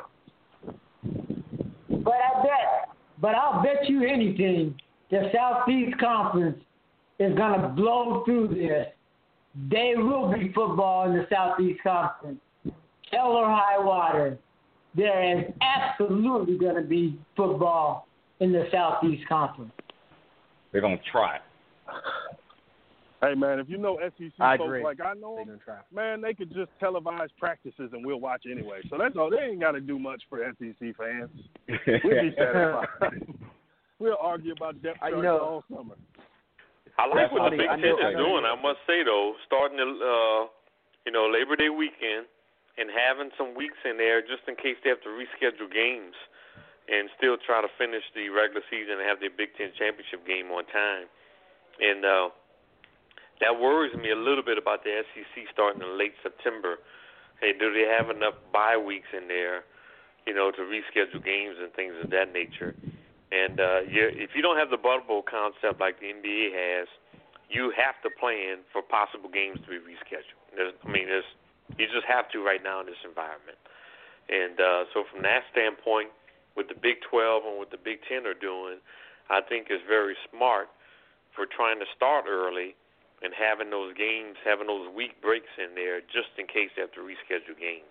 But I'll bet you anything the Southeast Conference is going to blow through this. There will be football in the Southeast Conference. Hell or high water. There is absolutely going to be football in the Southeast Conference. They're going to try. Hey, man, if you know SEC I folks agree. like I know them, man, they could just televise practices and we'll watch anyway. So that's all. They ain't got to do much for SEC fans. We'll be satisfied. We'll argue about depth charts all summer. I like what the Big Ten is doing. I must say, though, starting Labor Day weekend and having some weeks in there just in case they have to reschedule games and still try to finish the regular season and have their Big Ten championship game on time. And that worries me a little bit about the SEC starting in late September. Hey, do they have enough bye weeks in there, to reschedule games and things of that nature? And if you don't have the bubble concept like the NBA has, you have to plan for possible games to be rescheduled. You just have to right now in this environment. And so from that standpoint, what the Big 12 and what the Big 10 are doing, I think is very smart for trying to start early and having those games, having those week breaks in there just in case they have to reschedule games.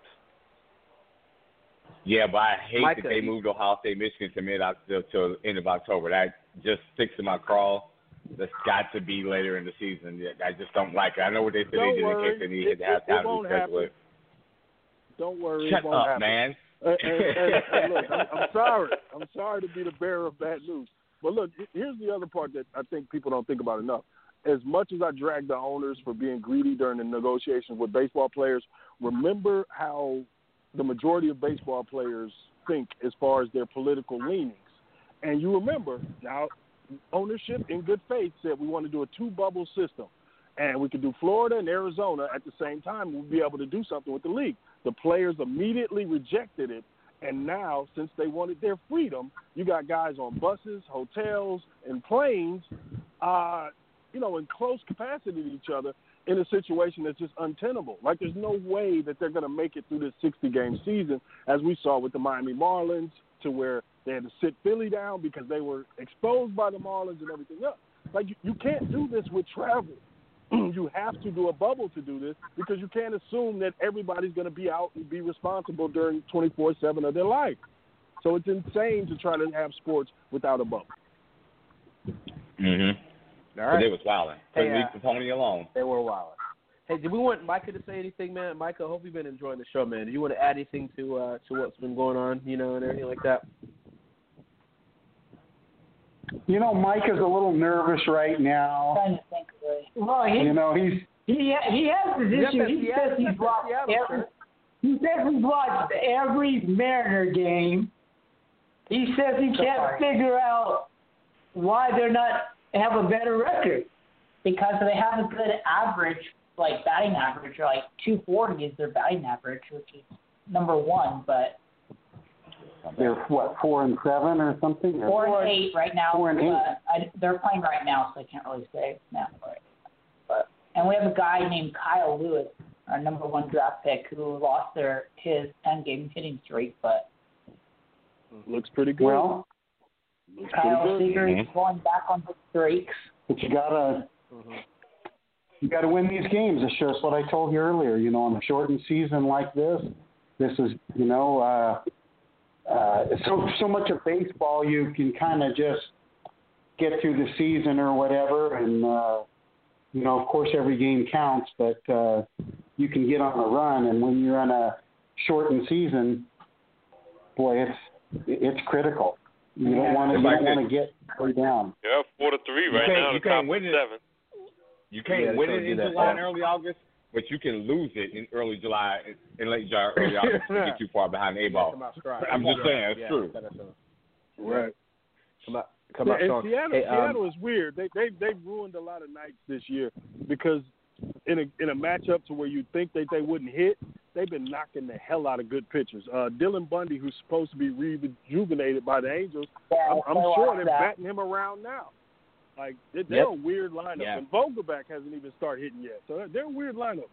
Yeah, but I hate that they moved Ohio State, Michigan to end of October. That just sticks in my craw. That's got to be later in the season. I just don't like it. I know what they said they did in case they needed to have time to reschedule it. Don't worry. Shut it won't up, happen. man. And look, I'm sorry. I'm sorry to be the bearer of bad news. But look, here's the other part that I think people don't think about enough. As much as I drag the owners for being greedy during the negotiations with baseball players, remember how the majority of baseball players think as far as their political leanings. And you remember, now, ownership in good faith said we want to do a two-bubble system. And we could do Florida and Arizona at the same time. We'll be able to do something with the league. The players immediately rejected it. And now, since they wanted their freedom, you got guys on buses, hotels, and planes, in close capacity to each other in a situation that's just untenable. Like, there's no way that they're going to make it through this 60-game season, as we saw with the Miami Marlins, to where they had to sit Philly down because they were exposed by the Marlins and everything else. Like, you can't do this with travel. You have to do a bubble to do this because you can't assume that everybody's going to be out and be responsible during 24/7 of their life. So it's insane to try to have sports without a bubble. Mm-hmm. All right. But they was wilding. Couldn't leave the pony alone. They were wilding. Hey, did we want Micah to say anything, man? Micah, I hope you've been enjoying the show, man. Do you want to add anything to what's been going on, and everything like that? Mike is a little nervous right now. Trying to think of it. Well, he has this issue. He says he's watched every Mariner game. He says he can't figure out why they're not have a better record. Because they have a good average, like batting average, like 240 is their batting average, which is number one, but they're 4-7 or something? 4-8 right now. 4-8. They're playing right now, so I can't really say now. And we have a guy named Kyle Lewis, our number one draft pick, who lost his 10-game hitting streak, but looks pretty good. Well, Kyle Seager is going back on the streaks. But you gotta win these games. It's just what I told you earlier. On a shortened season like this is so much of baseball you can kind of just get through the season or whatever, and of course every game counts, but you can get on a run, and when you're on a shortened season, boy, it's critical. You don't want to get way down. Yeah, 4-3 right now. You can't win it. 7. You can't win it in July and early August, but you can lose it in early July, in late July, early August, if you get too far behind the 8 ball. I'm just saying, it's true. Right. Come out strong. Seattle is weird. They've ruined a lot of nights this year because in a matchup to where you'd think that they wouldn't hit, they've been knocking the hell out of good pitchers. Dylan Bundy, who's supposed to be rejuvenated by the Angels, I'm sure they're batting him around now. Like, they're a weird lineup. Yeah. And Vogelback hasn't even started hitting yet. So they're a weird lineup,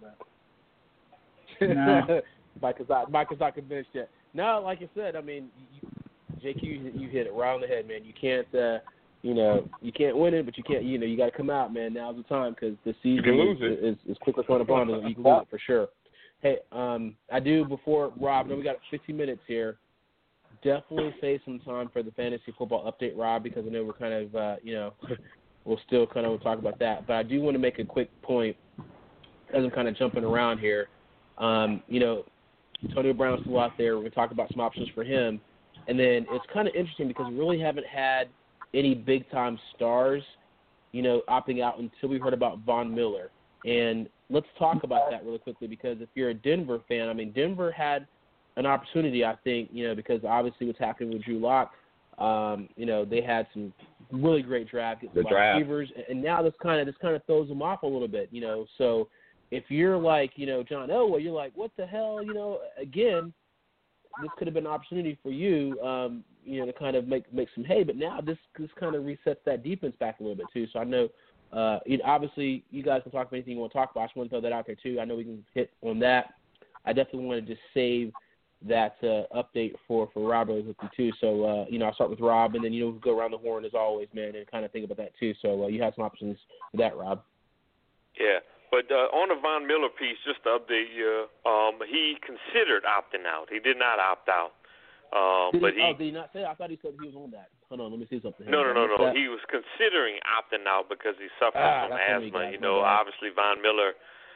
man. No. Mike is not convinced yet. No, like I said, I mean, JQ, you hit it right on the head, man. You can't, you can't win it, but you can't, you got to come out, man. Now's the time because the season is quickly coming upon us. You can lose it for sure. Hey, I do, before Rob, I know we got 50 minutes here. Definitely save some time for the fantasy football update, Rob, because I know we're kind of, we'll still kind of talk about that. But I do want to make a quick point as I'm kind of jumping around here. Antonio Brown's still out there. We're going to talk about some options for him. And then it's kind of interesting because we really haven't had any big-time stars, opting out until we heard about Von Miller. And let's talk about that really quickly because if you're a Denver fan, I mean, Denver had an opportunity, I think, because obviously what's happening with Drew Lock, they had some really great draft receivers, and now this kind of throws them off a little bit, So if you're like, John Elway, you're like, what the hell, again, this could have been an opportunity for you, to kind of make some hay, but now this kind of resets that defense back a little bit too. So I know, obviously you guys can talk about anything you want to talk about. I just want to throw that out there too. I know we can hit on that. I definitely want to just save that update for Rob really quickly too. So, I'll start with Rob, and then, we'll go around the horn as always, man, and kind of think about that too. So you have some options for that, Rob. Yeah, but on the Von Miller piece, just to update you, he considered opting out. He did not opt out. Did he not say? I thought he said he was on that. Hold on, let me see something. No. He was considering opting out because he suffers from asthma. Obviously Von Miller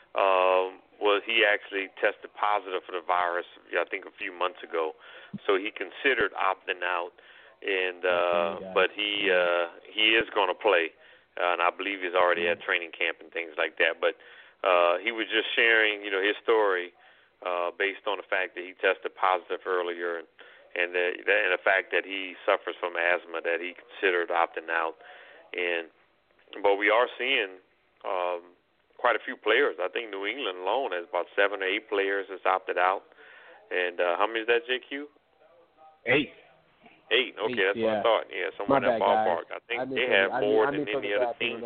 he actually tested positive for the virus, I think a few months ago. So he considered opting out, and but he is going to play, and I believe he's already at training camp and things like that. But he was just sharing, his story based on the fact that he tested positive earlier, and the fact that he suffers from asthma, that he considered opting out. But we are seeing quite a few players. I think New England alone has about 7 or 8 players that's opted out. And how many is that, JQ? 8. 8. Okay, that's what I thought. Yeah, somewhere in that ballpark. Guys. I think they have more than any other team.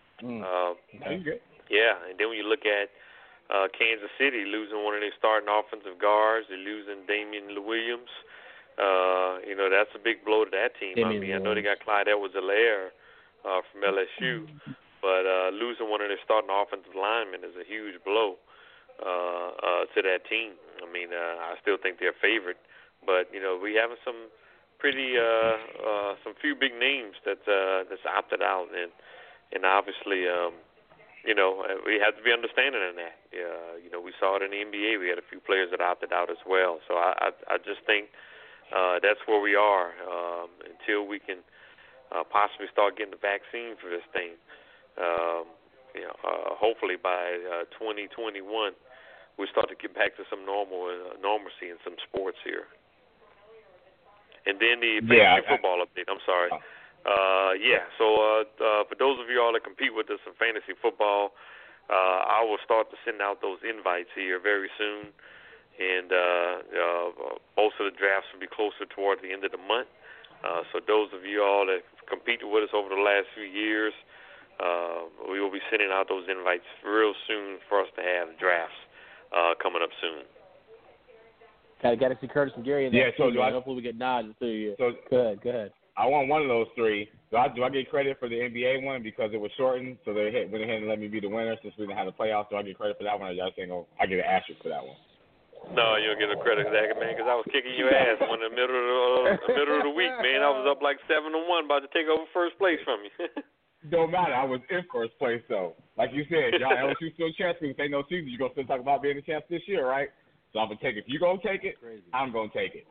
Yeah, and then when you look at Kansas City losing one of their starting offensive guards, they're losing Damian Williams. That's a big blow to that team. I know they got Clyde Edwards-Helaire from LSU. But losing one of their starting offensive linemen is a huge blow to that team. I mean, I still think they're a favorite, but we having some pretty some few big names that's opted out, and obviously we have to be understanding in that. We saw it in the NBA. We had a few players that opted out as well. So I just think that's where we are until we can possibly start getting the vaccine for this thing. Hopefully by 2021 we'll start to get back to some normalcy in some sports here. And then the fantasy football update. I'm sorry. So for those of you all that compete with us in fantasy football, I will start to send out those invites here very soon. And most of the drafts will be closer toward the end of the month. So those of you all that competed with us over the last few years, we will be sending out those invites real soon for us to have drafts coming up soon. Got to see Curtis and Gary in that. So hopefully we get nods through you. So go ahead. I want one of those 3. Do I get credit for the NBA one because it was shortened? So they went ahead and let me be the winner since we didn't have the playoffs. Do I get credit for that one, or y'all saying I get an asterisk for that one? No, you don't get no credit for that, man, because I was kicking your ass in the middle of the week, man. I was up like 7-1, about to take over first place from you. Don't matter. I was in first place, though. Like you said, y'all LSU still champs. If ain't no season, you're going to still talk about being the champs this year, right? So I'm going to take it. If you're going to take it, I'm going to take it.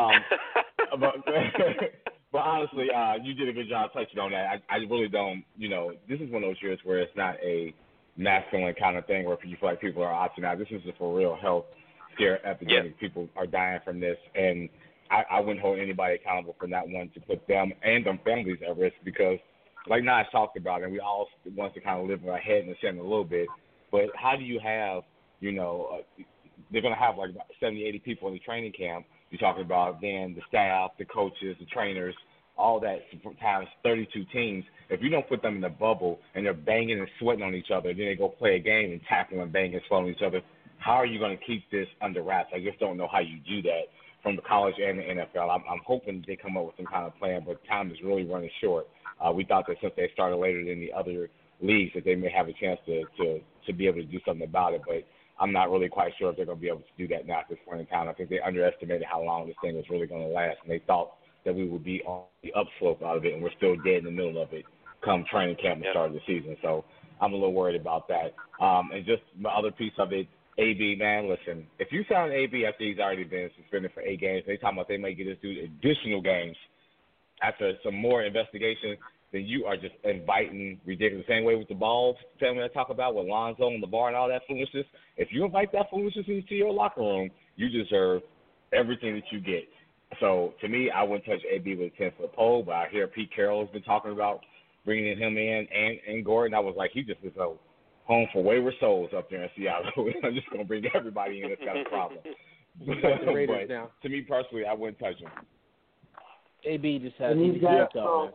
But honestly, you did a good job touching on that. I really don't, this is one of those years where it's not a masculine kind of thing where you feel like people are opting out. This is a for real health scare epidemic. Yep. People are dying from this. And I wouldn't hold anybody accountable for not wanting to put them and their families at risk because, like Nas talked about, and we all want to kind of live in our head in the sand a little bit, but how do you have, they're going to have like about 70, 80 people in the training camp. You're talking about then the staff, the coaches, the trainers, all that times 32 teams. If you don't put them in a bubble and they're banging and sweating on each other, then they go play a game and tackle and bang and sweat on each other, how are you going to keep this under wraps? I just don't know how you do that from the college and the NFL. I'm hoping they come up with some kind of plan, but time is really running short. We thought that since they started later than the other leagues that they may have a chance to be able to do something about it, but I'm not really quite sure if they're going to be able to do that now at this point in time. I think they underestimated how long this thing was really going to last, and they thought that we would be on the upslope out of it, and we're still dead in the middle of it come training camp and start of the season. So I'm a little worried about that. And just my other piece of it, AB, man, listen, if you sign AB after he's already been suspended for 8 games, they talking about they may get this dude additional games after some more investigation, then you are just inviting ridiculous. The same way with the Balls family I talk about with Lonzo and LeVar and all that foolishness. If you invite that foolishness into your locker room, you deserve everything that you get. So, to me, I wouldn't touch AB with a 10-foot pole, but I hear Pete Carroll has been talking about bringing him in and Gordon. I was like, he just is a home for wayward souls up there in Seattle. I'm just going to bring everybody in that's got a problem. The Raiders but now. To me personally, I wouldn't touch him. AB just has and he's got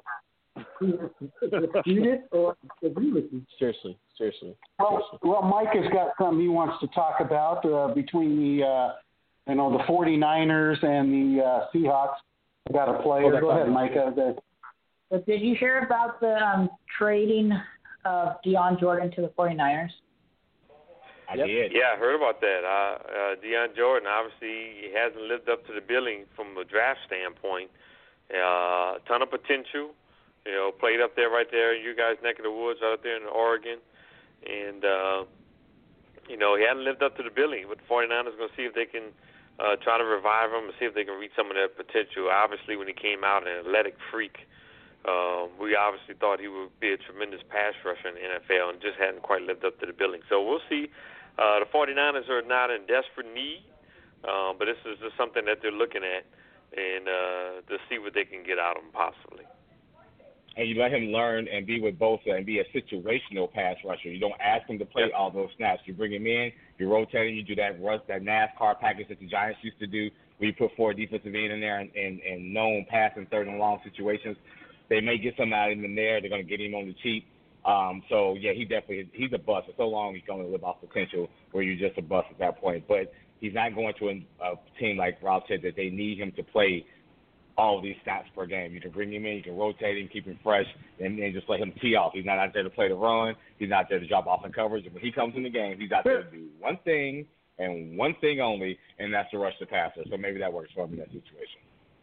Seriously. Well, Mike has got something he wants to talk about between the 49ers and the Seahawks. I got a player. Go ahead, Mike. But did you hear about the trading of Deion Jordan to the 49ers? I did. Yeah, I heard about that. Deion Jordan, obviously, he hasn't lived up to the billing from a draft standpoint. A ton of potential. Played up there, right there, you guys' neck of the woods, out there in Oregon. And, he hadn't lived up to the billing. But the 49ers are going to see if they can try to revive him and see if they can reach some of that potential. Obviously, when he came out, an athletic freak, we obviously thought he would be a tremendous pass rusher in the NFL and just hadn't quite lived up to the billing. So we'll see. The 49ers are not in desperate need, but this is just something that they're looking at and to see what they can get out of him possibly. And you let him learn and be with Bosa and be a situational pass rusher. You don't ask him to play all those snaps. You bring him in, you rotate him, you do that NASCAR package that the Giants used to do, where you put 4 defensive end in there and known pass in third and long situations. They may get something out of him in there. They're going to get him on the cheap. So, yeah, he's a bust. For so long, he's going to live off potential where you're just a bust at that point. But he's not going to a team like Rob said that they need him to play all of these snaps per game. You can bring him in, you can rotate him, keep him fresh, and just let him tee off. He's not out there to play the run. He's not there to drop off in coverage. When he comes in the game, he's out there to do one thing and one thing only, and that's to rush the passer. So maybe that works for him in that situation.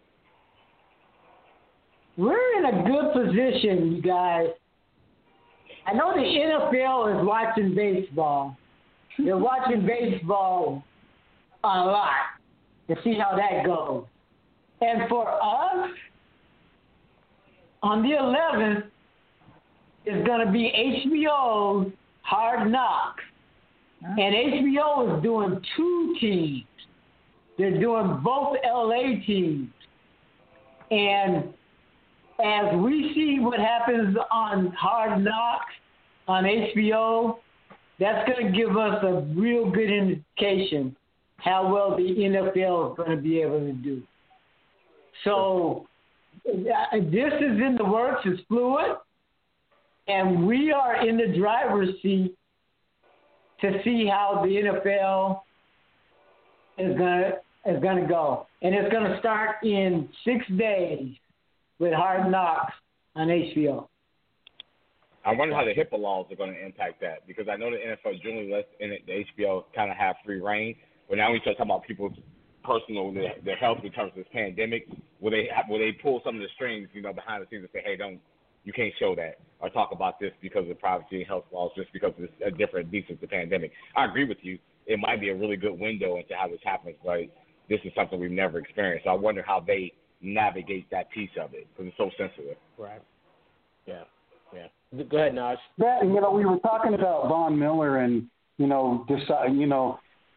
We're in a good position, you guys. I know the NFL is watching baseball. They're watching baseball a lot to see how that goes. And for us, on the 11th, is going to be HBO's Hard Knocks. And HBO is doing 2 teams. They're doing both LA teams. And as we see what happens on Hard Knocks on HBO, that's going to give us a real good indication how well the NFL is going to be able to do. So this is in the works. It's fluid. And we are in the driver's seat to see how the NFL is going to go. And it's going to start in 6 days with Hard Knocks on HBO. I wonder how the HIPAA laws are going to impact that, because I know the NFL generally lets the HBO kind of have free reign. But now we start talking about people's personal their health in terms of this pandemic, will they pull some of the strings, behind the scenes and say, hey, you can't show that or talk about this because of privacy and health laws just because it's a different beast of the pandemic. I agree with you. It might be a really good window into how this happens, but this is something we've never experienced. So I wonder how they navigate that piece of it because it's so sensitive. Right. Yeah. Go ahead, Naj. We were talking about Von Miller and,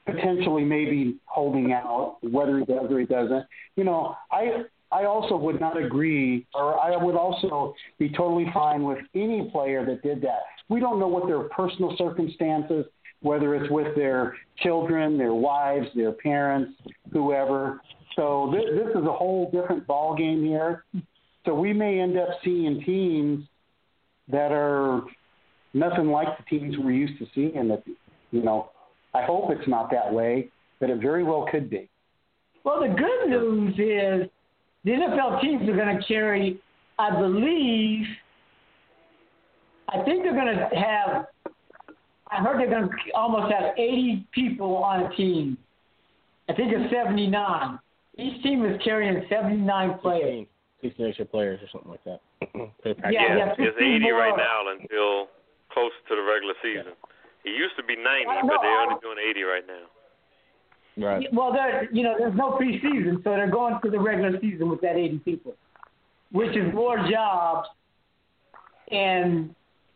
potentially maybe holding out, whether he does or he doesn't. I also would not agree, or I would also be totally fine with any player that did that. We don't know what their personal circumstances, whether it's with their children, their wives, their parents, whoever. So this is a whole different ball game here. So we may end up seeing teams that are nothing like the teams we're used to seeing. That, I hope it's not that way, but it very well could be. Well, the good news is the NFL teams are going to carry, I think they're going to have, I heard they're going to almost have 80 people on a team. I think it's 79. Each team is carrying 79 players. 16 extra players or something like that. Yeah, it's 80 right now until close to the regular season. It used to be 90, but they're only doing 80 right now. Right. Well, there's no preseason, so they're going to the regular season with that 80 people, which is more jobs, and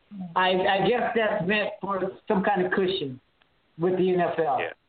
I guess that's meant for some kind of cushion with the NFL. Yeah.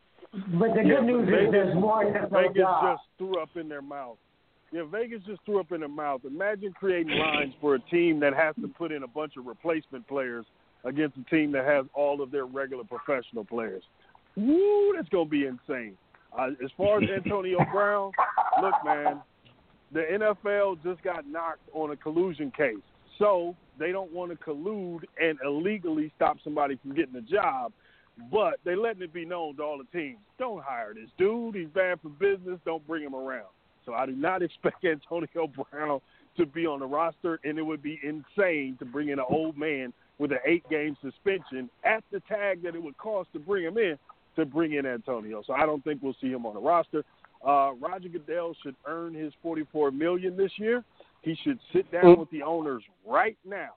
But the good news is there's more NFL Vegas jobs. just threw up in their mouth. Yeah, Vegas just threw up in their mouth. Imagine creating lines for a team that has to put in a bunch of replacement players against a team that has all of their regular professional players. Woo, that's going to be insane. As far as Antonio Brown, look, man, the NFL just got knocked on a collusion case. So they don't want to collude and illegally stop somebody from getting a job, but they're letting it be known to all the teams, don't hire this dude. He's bad for business. Don't bring him around. So I do not expect Antonio Brown to be on the roster, and it would be insane to bring in an old man with an 8-game suspension at the tag that it would cost to bring him in, to bring in Antonio. So I don't think we'll see him on the roster. Roger Goodell should earn his $44 million this year. He should sit down with the owners right now,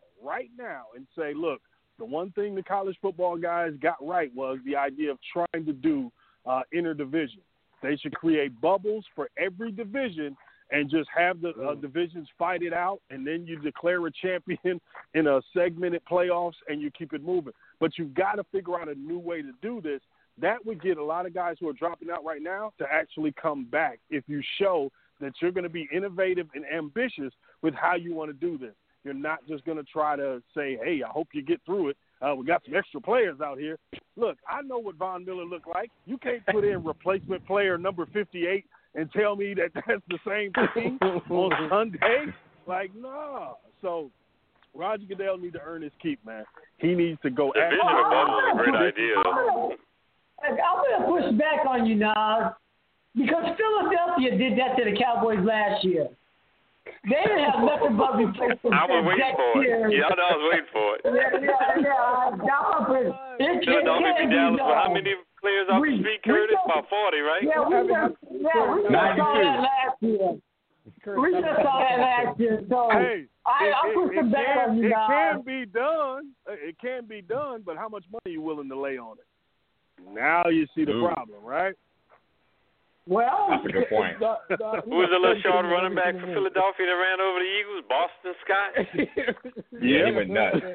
and say, look, the one thing the college football guys got right was the idea of trying to do interdivision. They should create bubbles for every division and just have the divisions fight it out, and then you declare a champion in a segmented playoffs, and you keep it moving. But you've got to figure out a new way to do this. That would get a lot of guys who are dropping out right now to actually come back if you show that you're going to be innovative and ambitious with how you want to do this. You're not just going to try to say, hey, I hope you get through it. We got some extra players out here. Look, I know what Von Miller looked like. You can't put in replacement player number 58 and tell me that that's the same thing on Sunday. Like, no. So Roger Goodell needs to earn his keep, man. He needs to go after it. The vision of bubble is a great idea, though. I'm going to push back on you, Nas, because Philadelphia did that to the Cowboys last year. They didn't have nothing but replacement. I was waiting for it. Yeah, I know I was waiting for it. Don't be Dallas. How many players off the street, Curtis? About 40, right? Yeah, we just saw that last year. We just saw that last year. So hey, I'm pushing back on you, Nas. It can be done. It can be done, but how much money are you willing to lay on it? Now you see the problem, right? Well, that's a good point. Who was the little short running back for Philadelphia that ran over the Eagles? Boston Scott? Yeah, he went nuts.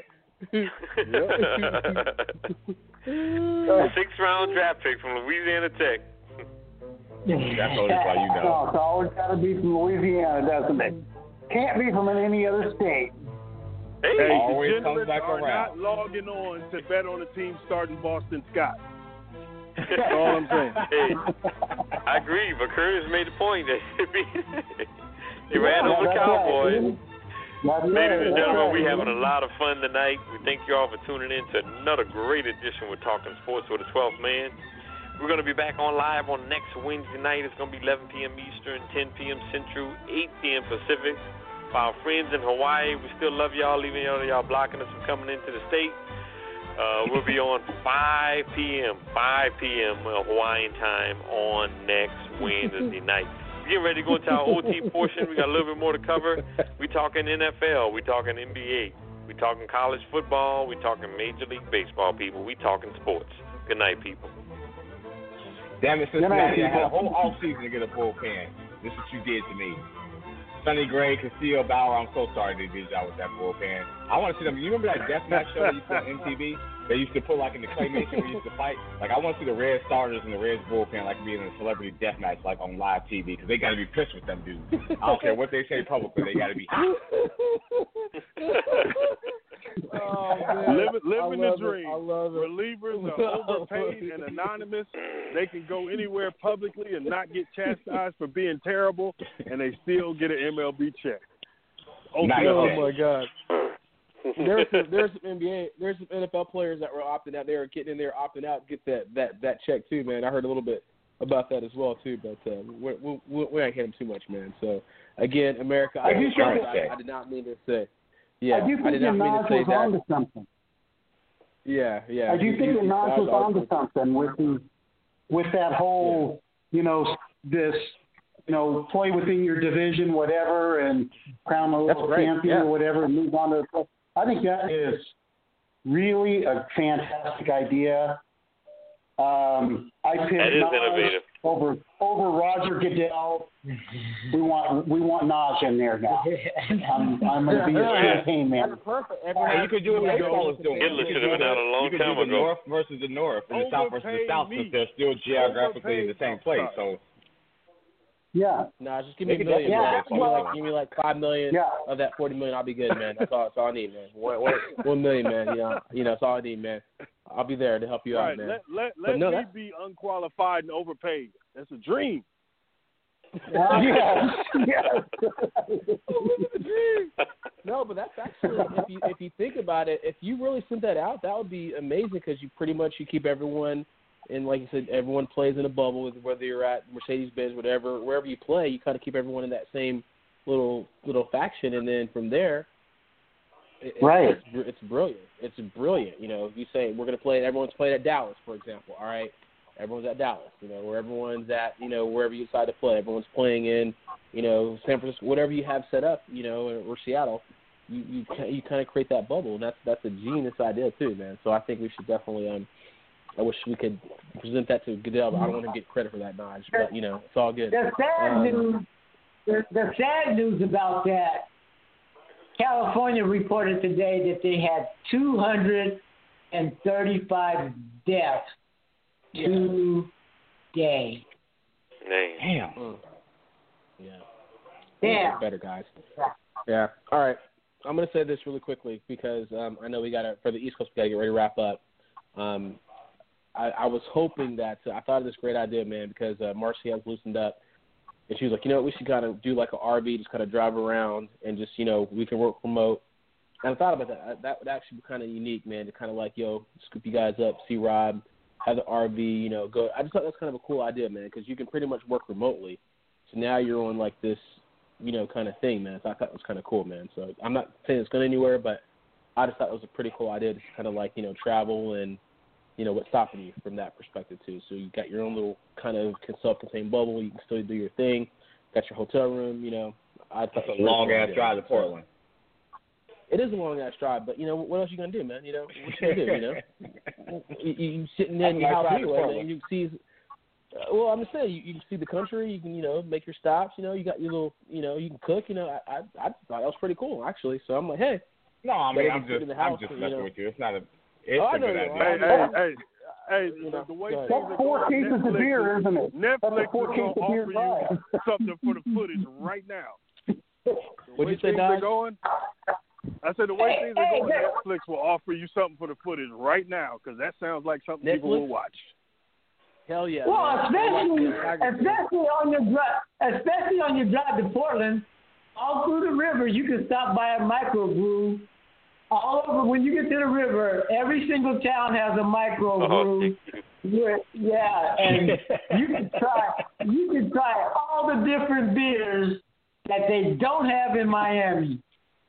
6th-round draft pick from Louisiana Tech. That's why you know. It's always got to be from Louisiana, doesn't it? Can't be from any other state. Hey, always the comes back are around. Not logging on to bet on a team starting Boston Scott. That's all I'm saying. Hey, I agree, but Curtis made the point that he ran over the Cowboys. Ladies and gentlemen, we're having a lot of fun tonight. We thank you all for tuning in to another great edition with Talking Sports with the 12th Man. We're going to be back on live on next Wednesday night. It's going to be 11 p.m. Eastern, 10 p.m. Central, 8 p.m. Pacific. For our friends in Hawaii, we still love y'all, even though y'all blocking us from coming into the state. We'll be on 5 p.m. Hawaiian time on next Wednesday night. We're getting ready to go into our OT portion. We got a little bit more to cover. We're talking NFL. We're talking NBA. We're talking college football. We're talking Major League Baseball, people. We're talking sports. Good night, people. Damn it, Cincinnati, I had a whole offseason to get a bullpen. This is what you did to me. Sonny Gray, Castillo, Bauer. I'm so sorry they did y'all with that bullpen. I want to see them. You remember that deathmatch show they used to on MTV? They used to put like in the claymation where we used to fight. Like I want to see the Red starters and the Reds bullpen like being in a celebrity deathmatch like on live TV because they got to be pissed with them dudes. I don't care what they say publicly, they got to be hot. Living the dream. Relievers are overpaid and anonymous. They can go anywhere publicly and not get chastised for being terrible, and they still get an MLB check. Oh my God. There's some NFL players that were opting out. They were getting in there, opting out, get that check too, man. I heard a little bit about that as well too, but we ain't hit them too much, man. So again, America, I did not mean to say. Yeah, I did not mean to say that. Onto something. Yeah. I do think that Nas was onto something with that whole, play within your division, whatever, and crown a little champion or whatever, and move on to. I think that is really a fantastic idea. I picked Nas over Roger Goodell. We want Nas in there now. I'm going to be a campaign man. Perfect. Hey, you could do what baseball is doing. Hitler should have been out a long time ago. The North versus the North, and the South versus the South, since they're still geographically in the same place. So. Yeah. No, just give me $1 million. Yeah. Give me like $5 million of that $40 million. I'll be good, man. That's all I need, man. $1 million, man. That's all I need, man. I'll be there to help you out, man. Let me be unqualified and overpaid. That's a dream. Yes. No, but that's actually, if you think about it, if you really sent that out, that would be amazing because you pretty much keep everyone. And like you said, everyone plays in a bubble, whether you're at Mercedes-Benz, wherever you play, you kind of keep everyone in that same little faction, and then from there, it's brilliant. It's brilliant. If you say we're going to play, everyone's playing at Dallas, for example. All right, everyone's at Dallas. Where everyone's at, wherever you decide to play, everyone's playing in, San Francisco, whatever you have set up, or Seattle. You kind of create that bubble, and that's a genius idea too, man. So I think we should definitely I wish we could present that to Goodell, but I don't want to get credit for that, Naj. But it's all good. The sad news about that. California reported today that they had 235 deaths today. Damn. Yeah. Better, guys. Yeah. All right. I'm going to say this really quickly because I know we got to, for the East Coast, we got to get ready to wrap up. I was hoping that I thought of this great idea, man, because Marcy has loosened up, and she was like, we should kind of do like an RV, just kind of drive around and just, we can work remote. And I thought about that. That would actually be kind of unique, man, to kind of like, scoop you guys up, see Rob, have the RV, go. I just thought that's kind of a cool idea, man, because you can pretty much work remotely. So now you're on like this, kind of thing, man. So I thought it was kind of cool, man. So I'm not saying it's going anywhere, but I just thought it was a pretty cool idea to kind of like, travel and, what's stopping you from that perspective too. So you got your own little kind of self-contained bubble. You can still do your thing. Got your hotel room. I thought it's a long-ass drive to Portland. It is a long-ass drive, but what else you gonna do, man? What you gonna do? You sitting in your house anyway, man. You see. Well, I'm just saying, you can see the country. You can, make your stops. You got your little, you can cook. I thought that was pretty cool, actually. So I'm like, hey. No, I mean, I'm just messing with you. It's not a. It's a good idea. Hey, the way things that's 4 cases of beer, isn't it? Netflix is going to offer you something for the footage right now. What'd you say, Dad? I said the way things are going, Netflix will offer you something for the footage right now because that sounds like something people will watch. Hell yeah. Well, especially on your drive to Portland, all through the river, you can stop by a microbrew. All over, when you get to the river, every single town has a microbrew. Yeah, and you can try all the different beers that they don't have in Miami.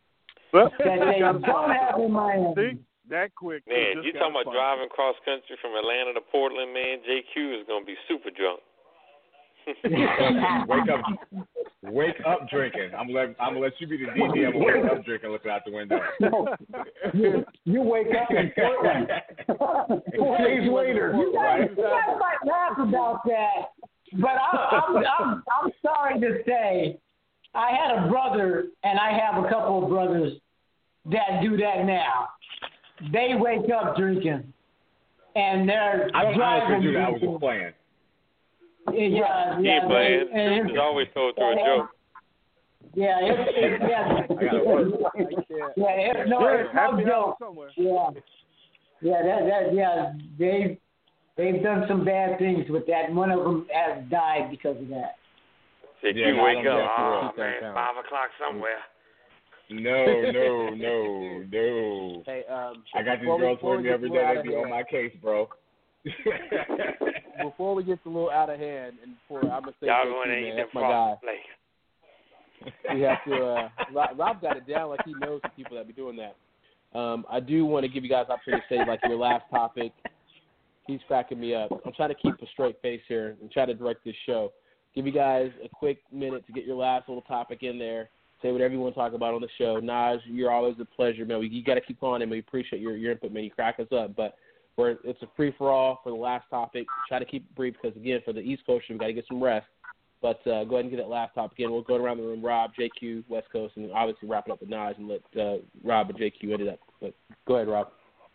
See, that quick. Man, you talking about driving cross country from Atlanta to Portland, man? JQ is gonna be super drunk. Wake up drinking. I'm gonna let you be the DD. I'm gonna wake up drinking, looking out the window. You wake up in Portland 4 days later. You guys might laugh about that, but I'm sorry to say I had a brother, and I have a couple of brothers that do that now. They wake up drinking, and they're driving. Do that. I was just playing. Yeah. He ain't playing. It's always told through a joke. Yeah, it's I gotta work. it's no joke. They've done some bad things with that. And one of them has died because of that. Did you wake up? Oh man, 5 o'clock somewhere. No. Hey, I got these girls with me every day. They be on my case, bro. Before we get a little out of hand, and before I'm gonna say, y'all going to eat them that's my guy. Like. We have to. Rob got it down like he knows the people that be doing that. I do want to give you guys an opportunity to say like your last topic. He's cracking me up. I'm trying to keep a straight face here and try to direct this show. Give you guys a quick minute to get your last little topic in there. Say whatever you want to talk about on the show. Naj, you're always a pleasure, man. You got to keep on, and we appreciate your input, man. You crack us up. But it's a free-for-all for the last topic. Try to keep it brief because, again, for the East Coast, we got to get some rest. But go ahead and get that last topic in. We'll go around the room. Rob, JQ, West Coast, and obviously wrap it up with Naj and let Rob and JQ end it up. But go ahead, Rob.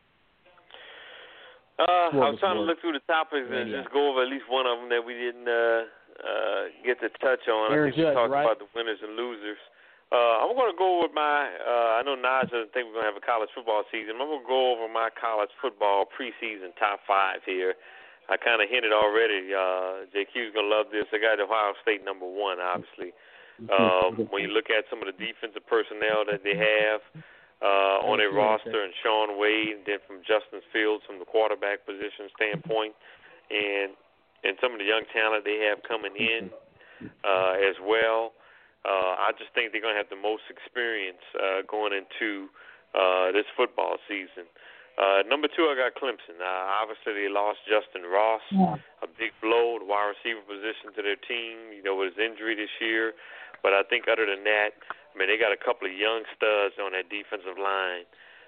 I was trying to look through the topics and just go over at least one of them that we didn't get to touch on. Aaron I think we Judge, talked right? about the winners and losers. I'm going to go with my I know Naj doesn't think we're going to have a college football season. I'm going to go over my college football preseason top 5 here. I kind of hinted already. JQ's going to love this. I got Ohio State number 1, obviously. When you look at some of the defensive personnel that they have on their roster, and Sean Wade, and then from Justin Fields from the quarterback position standpoint, and some of the young talent they have coming in as well. I just think they're going to have the most experience going into this football season. Number 2, I got Clemson. Obviously, they lost Justin Ross, a big blow, the wide receiver position to their team, with his injury this year. But I think other than that, I mean, they got a couple of young studs on that defensive line.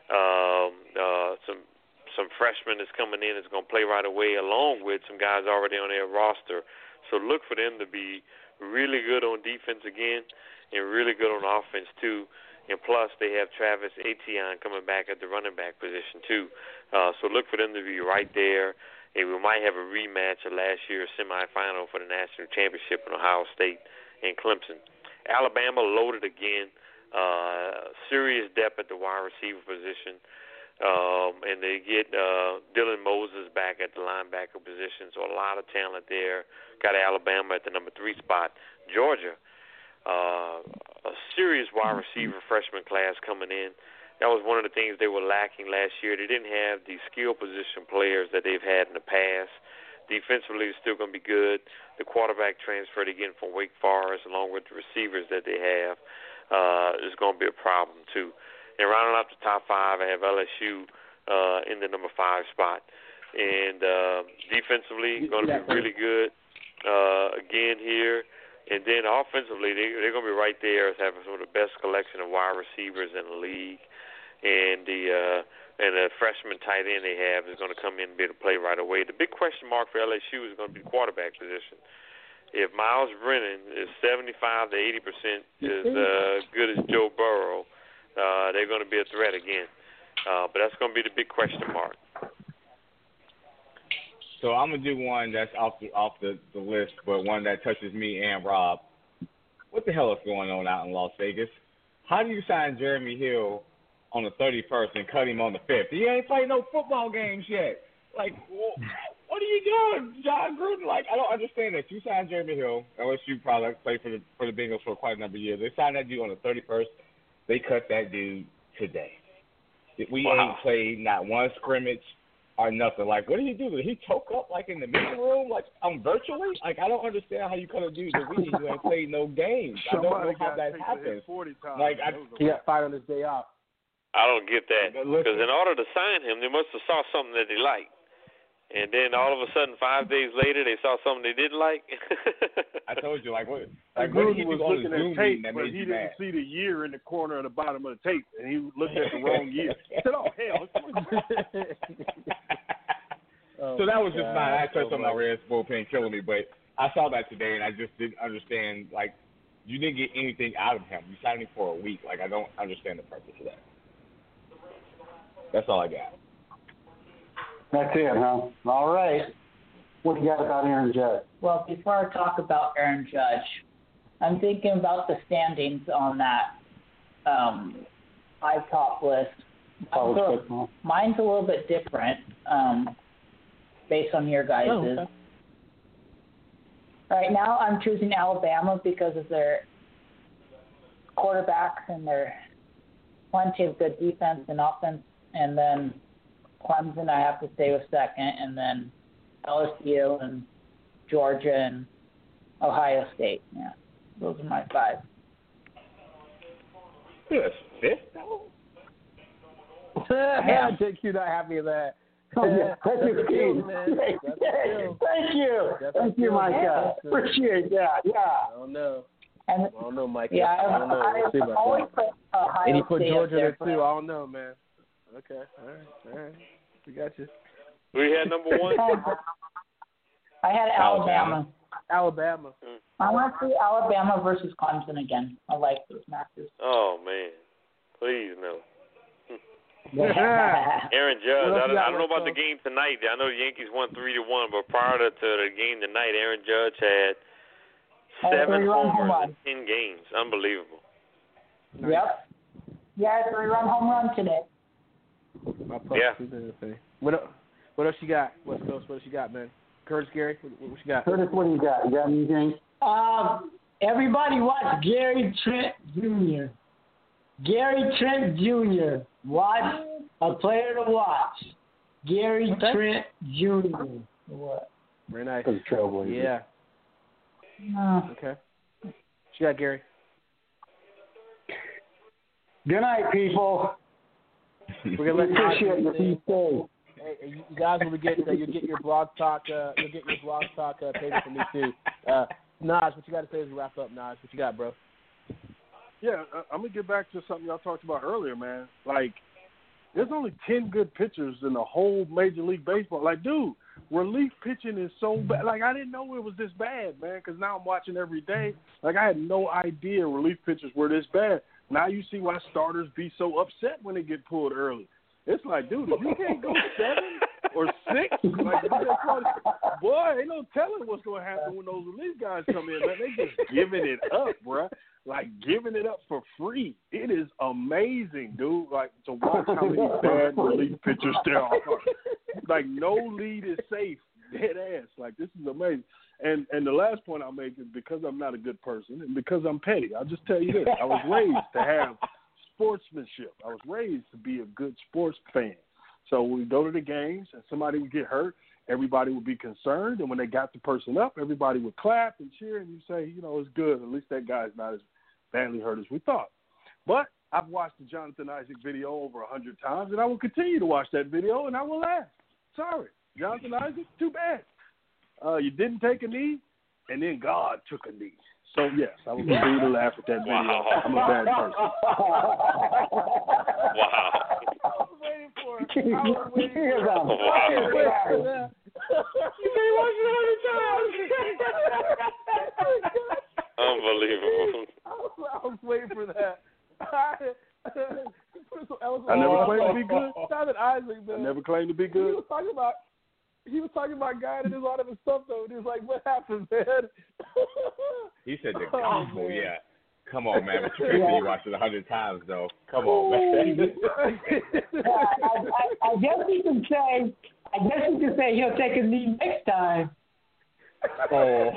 Some freshmen that's coming in that's going to play right away, along with some guys already on their roster. So look for them to be really good on defense again and really good on offense, too. And plus, they have Travis Etienne coming back at the running back position, too. So look for them to be right there. And we might have a rematch of last year's semifinal for the national championship in Ohio State and Clemson. Alabama loaded again. Serious depth at the wide receiver position. And they get Dylan Moses back at the linebacker position. So a lot of talent there. Got Alabama at the number 3 spot. Georgia, a serious wide receiver freshman class coming in. That was one of the things they were lacking last year. They didn't have the skill position players that they've had in the past. Defensively, it's still going to be good. The quarterback transferred again from Wake Forest, along with the receivers that they have, is going to be a problem, too. And rounding out the top 5, I have LSU in the number 5 spot. And defensively, going to be really good again here. And then offensively, they're going to be right there as having some of the best collection of wide receivers in the league. And the freshman tight end they have is going to come in and be able to play right away. The big question mark for LSU is going to be the quarterback position. If Miles Brennan is 75 to 80% as good as Joe Burrow, they're going to be a threat again. But that's going to be the big question mark. So I'm going to do one that's off the list, but one that touches me and Rob. What the hell is going on out in Las Vegas? How do you sign Jeremy Hill on the 31st and cut him on the 5th? He ain't played no football games yet. Like, what are you doing, John Gruden? Like, I don't understand that. You signed Jeremy Hill. LSU probably played for the Bengals for quite a number of years. They signed that dude on the 31st. They cut that dude today. We ain't played not one scrimmage or nothing. Like, what did he do? Did he choke up, like, in the meeting room, like, virtually? Like, I don't understand how you cut a dude that we ain't played no games. I don't know how that happens. Like, he got fired on his day off. I don't get that. Because in order to sign him, they must have saw something that they liked. And then all of a sudden, 5 days later, they saw something they didn't like. I told you, like, what Gruden was on looking Zoom at tape, that but made he you didn't mad? see the year in the corner of the bottom of the tape, and he looked at the wrong year. He said, "Oh hell!" So that was just my. I said something about Red's bullpen killing me, but I saw that today, and I just didn't understand like you didn't get anything out of him. You signed him for a week. Like, I don't understand the purpose of that. That's all I got. That's it, huh? All right. What do you got about Aaron Judge? Well, before I talk about Aaron Judge, I'm thinking about the standings on that top list. Mine's a little bit different based on your guys'. Oh, okay. Right now, I'm choosing Alabama because of their quarterbacks and their plenty of good defense and offense. And then Clemson, I have to stay with second. And then LSU and Georgia and Ohio State. Yeah, those are my 5. Yes, fifth. Yeah, JQ not happy with that. Oh, yeah. That's your team. Thank you, Micah. Appreciate that. Yeah. I don't know. I don't know, Micah. Yeah, I don't know. We'll see about that. And he put Georgia there too. I don't know, man. Okay. All right. We got you. We had number 1. I had Alabama. Alabama. I want to see Alabama versus Clemson again. I like those matches. Oh man, please no. Yeah. Aaron Judge. I don't know about the game tonight. I know the Yankees won 3-1, but prior to the game tonight, Aaron Judge had 7 homers in 10 games. Unbelievable. Nice. Yep. Yeah, 3-run home run today. Yeah. What else you got? West Coast, what else you got, man? Curtis, Gary, what you got? Curtis, what do you got? You got anything? Everybody watch Gary Trent Jr. Gary Trent Jr. Watch a player to watch. Gary Trent Jr. What? Very nice. Yeah. Okay. What you got, Gary? Good night, people. We're gonna let appreciate you. Hey, you guys will get you'll get your blog talk payment from me too. Naj, what you got to say as we wrap up? Naj, what you got, bro? Yeah, I'm gonna get back to something y'all talked about earlier, man. Like, there's only 10 good pitchers in the whole Major League Baseball. Like, dude, relief pitching is so bad. Like, I didn't know it was this bad, man. Because now I'm watching every day. Like, I had no idea relief pitchers were this bad. Now you see why starters be so upset when they get pulled early. It's like, dude, if you can't go 7 or 6, like, boy, ain't no telling what's going to happen when those relief guys come in. Man, they just giving it up, bruh. Like, giving it up for free. It is amazing, dude, like, to watch how many bad relief pitchers there are. Like, no lead is safe. Dead ass. Like, this is amazing. And the last point I'll make is because I'm not a good person and because I'm petty. I'll just tell you this. I was raised to have sportsmanship. I was raised to be a good sports fan. So when we go to the games and somebody would get hurt, everybody would be concerned. And when they got the person up, everybody would clap and cheer. And you say, you know, it's good. At least that guy's not as badly hurt as we thought. But I've watched the Jonathan Isaac video over 100 times, and I will continue to watch that video, and I will laugh. Sorry. Jonathan Isaac, too bad. You didn't take a knee, and then God took a knee. So, yes, I will continue to laugh at that video. Wow. I'm a bad person. Wow. I was waiting for it. Wow. You've been watching it 100 times. Unbelievable. I was waiting for that. I never claimed to be good. Jonathan Isaac, man. I never claimed to be good. He was talking about God and a lot of his stuff, though. And he was like, what happened, man? He said the gospel, yeah. Come on, man. But you can't say you watched it 100 times, though. Come on, man. I guess you can say he'll take a knee next time. Oh.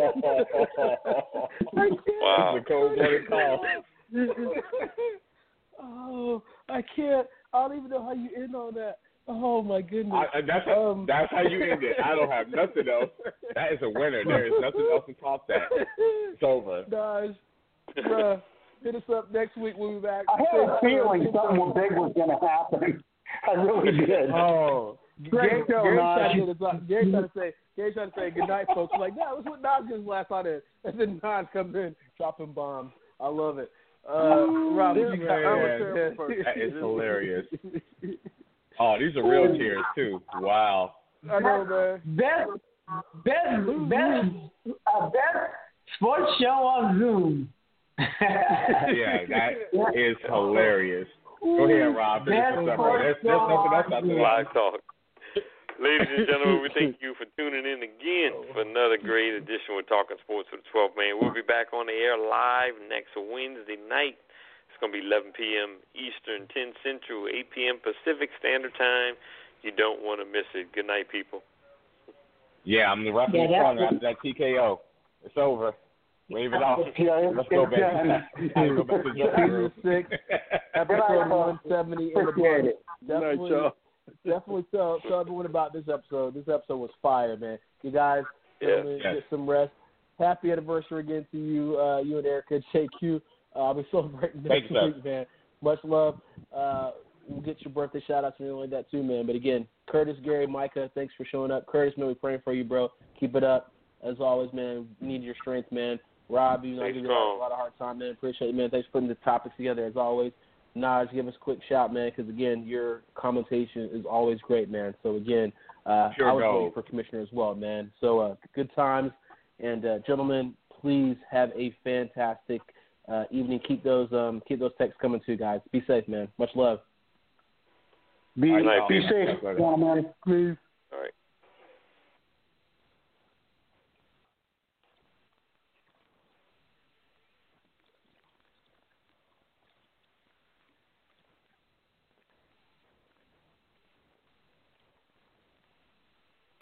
Wow. The cold-blooded call. Oh, I can't. I don't even know how you end on that. Oh, my goodness. That's how you end it. I don't have nothing else. That is a winner. There is nothing else to top that. It's over. Guys, bruh, hit us up next week. We'll be back. I had a feeling something big was going to happen. I really did. Oh. Great show, Gary's trying to say good night, folks. Like, that was what Nas did last night. And then Nas comes in, dropping bombs. I love it. Rob, you got that is hilarious. Oh, these are real tears too. Wow. I know, man. Best sports show on Zoom. Yeah, that is hilarious. Go ahead, Rob. There's nothing else out there. Live talk. Ladies and gentlemen, we thank you for tuning in again for another great edition with Talking Sports with the 12th Man. We'll be back on the air live next Wednesday night. It's going to be 11 p.m. Eastern, 10 Central, 8 p.m. Pacific Standard Time. You don't want to miss it. Good night, people. Yeah, I'm the referee corner after that TKO. It's over. Wave it off. Let's go, baby. Go back to Season 6, episode 170 in the book. Definitely tell everyone about this episode. This episode was fire, man. You guys, get some rest. Happy anniversary again to you, you and Erica, JQ. I'll be celebrating next week, man. Much love. We'll get your birthday shout-outs and everything like that too, man. But again, Curtis, Gary, Micah, thanks for showing up. Curtis, man, we're praying for you, bro. Keep it up. As always, man, we need your strength, man. Rob, you know, I give you a lot of hard time, man. Appreciate it, man. Thanks for putting the topics together, as always. Naj, give us a quick shout, man, because, again, your commentation is always great, man. So, again, I was waiting for Commissioner as well, man. So, good times. And, gentlemen, please have a fantastic evening. Keep those texts coming, too, guys. Be safe, man. Much love. Be safe, gentlemen. Please.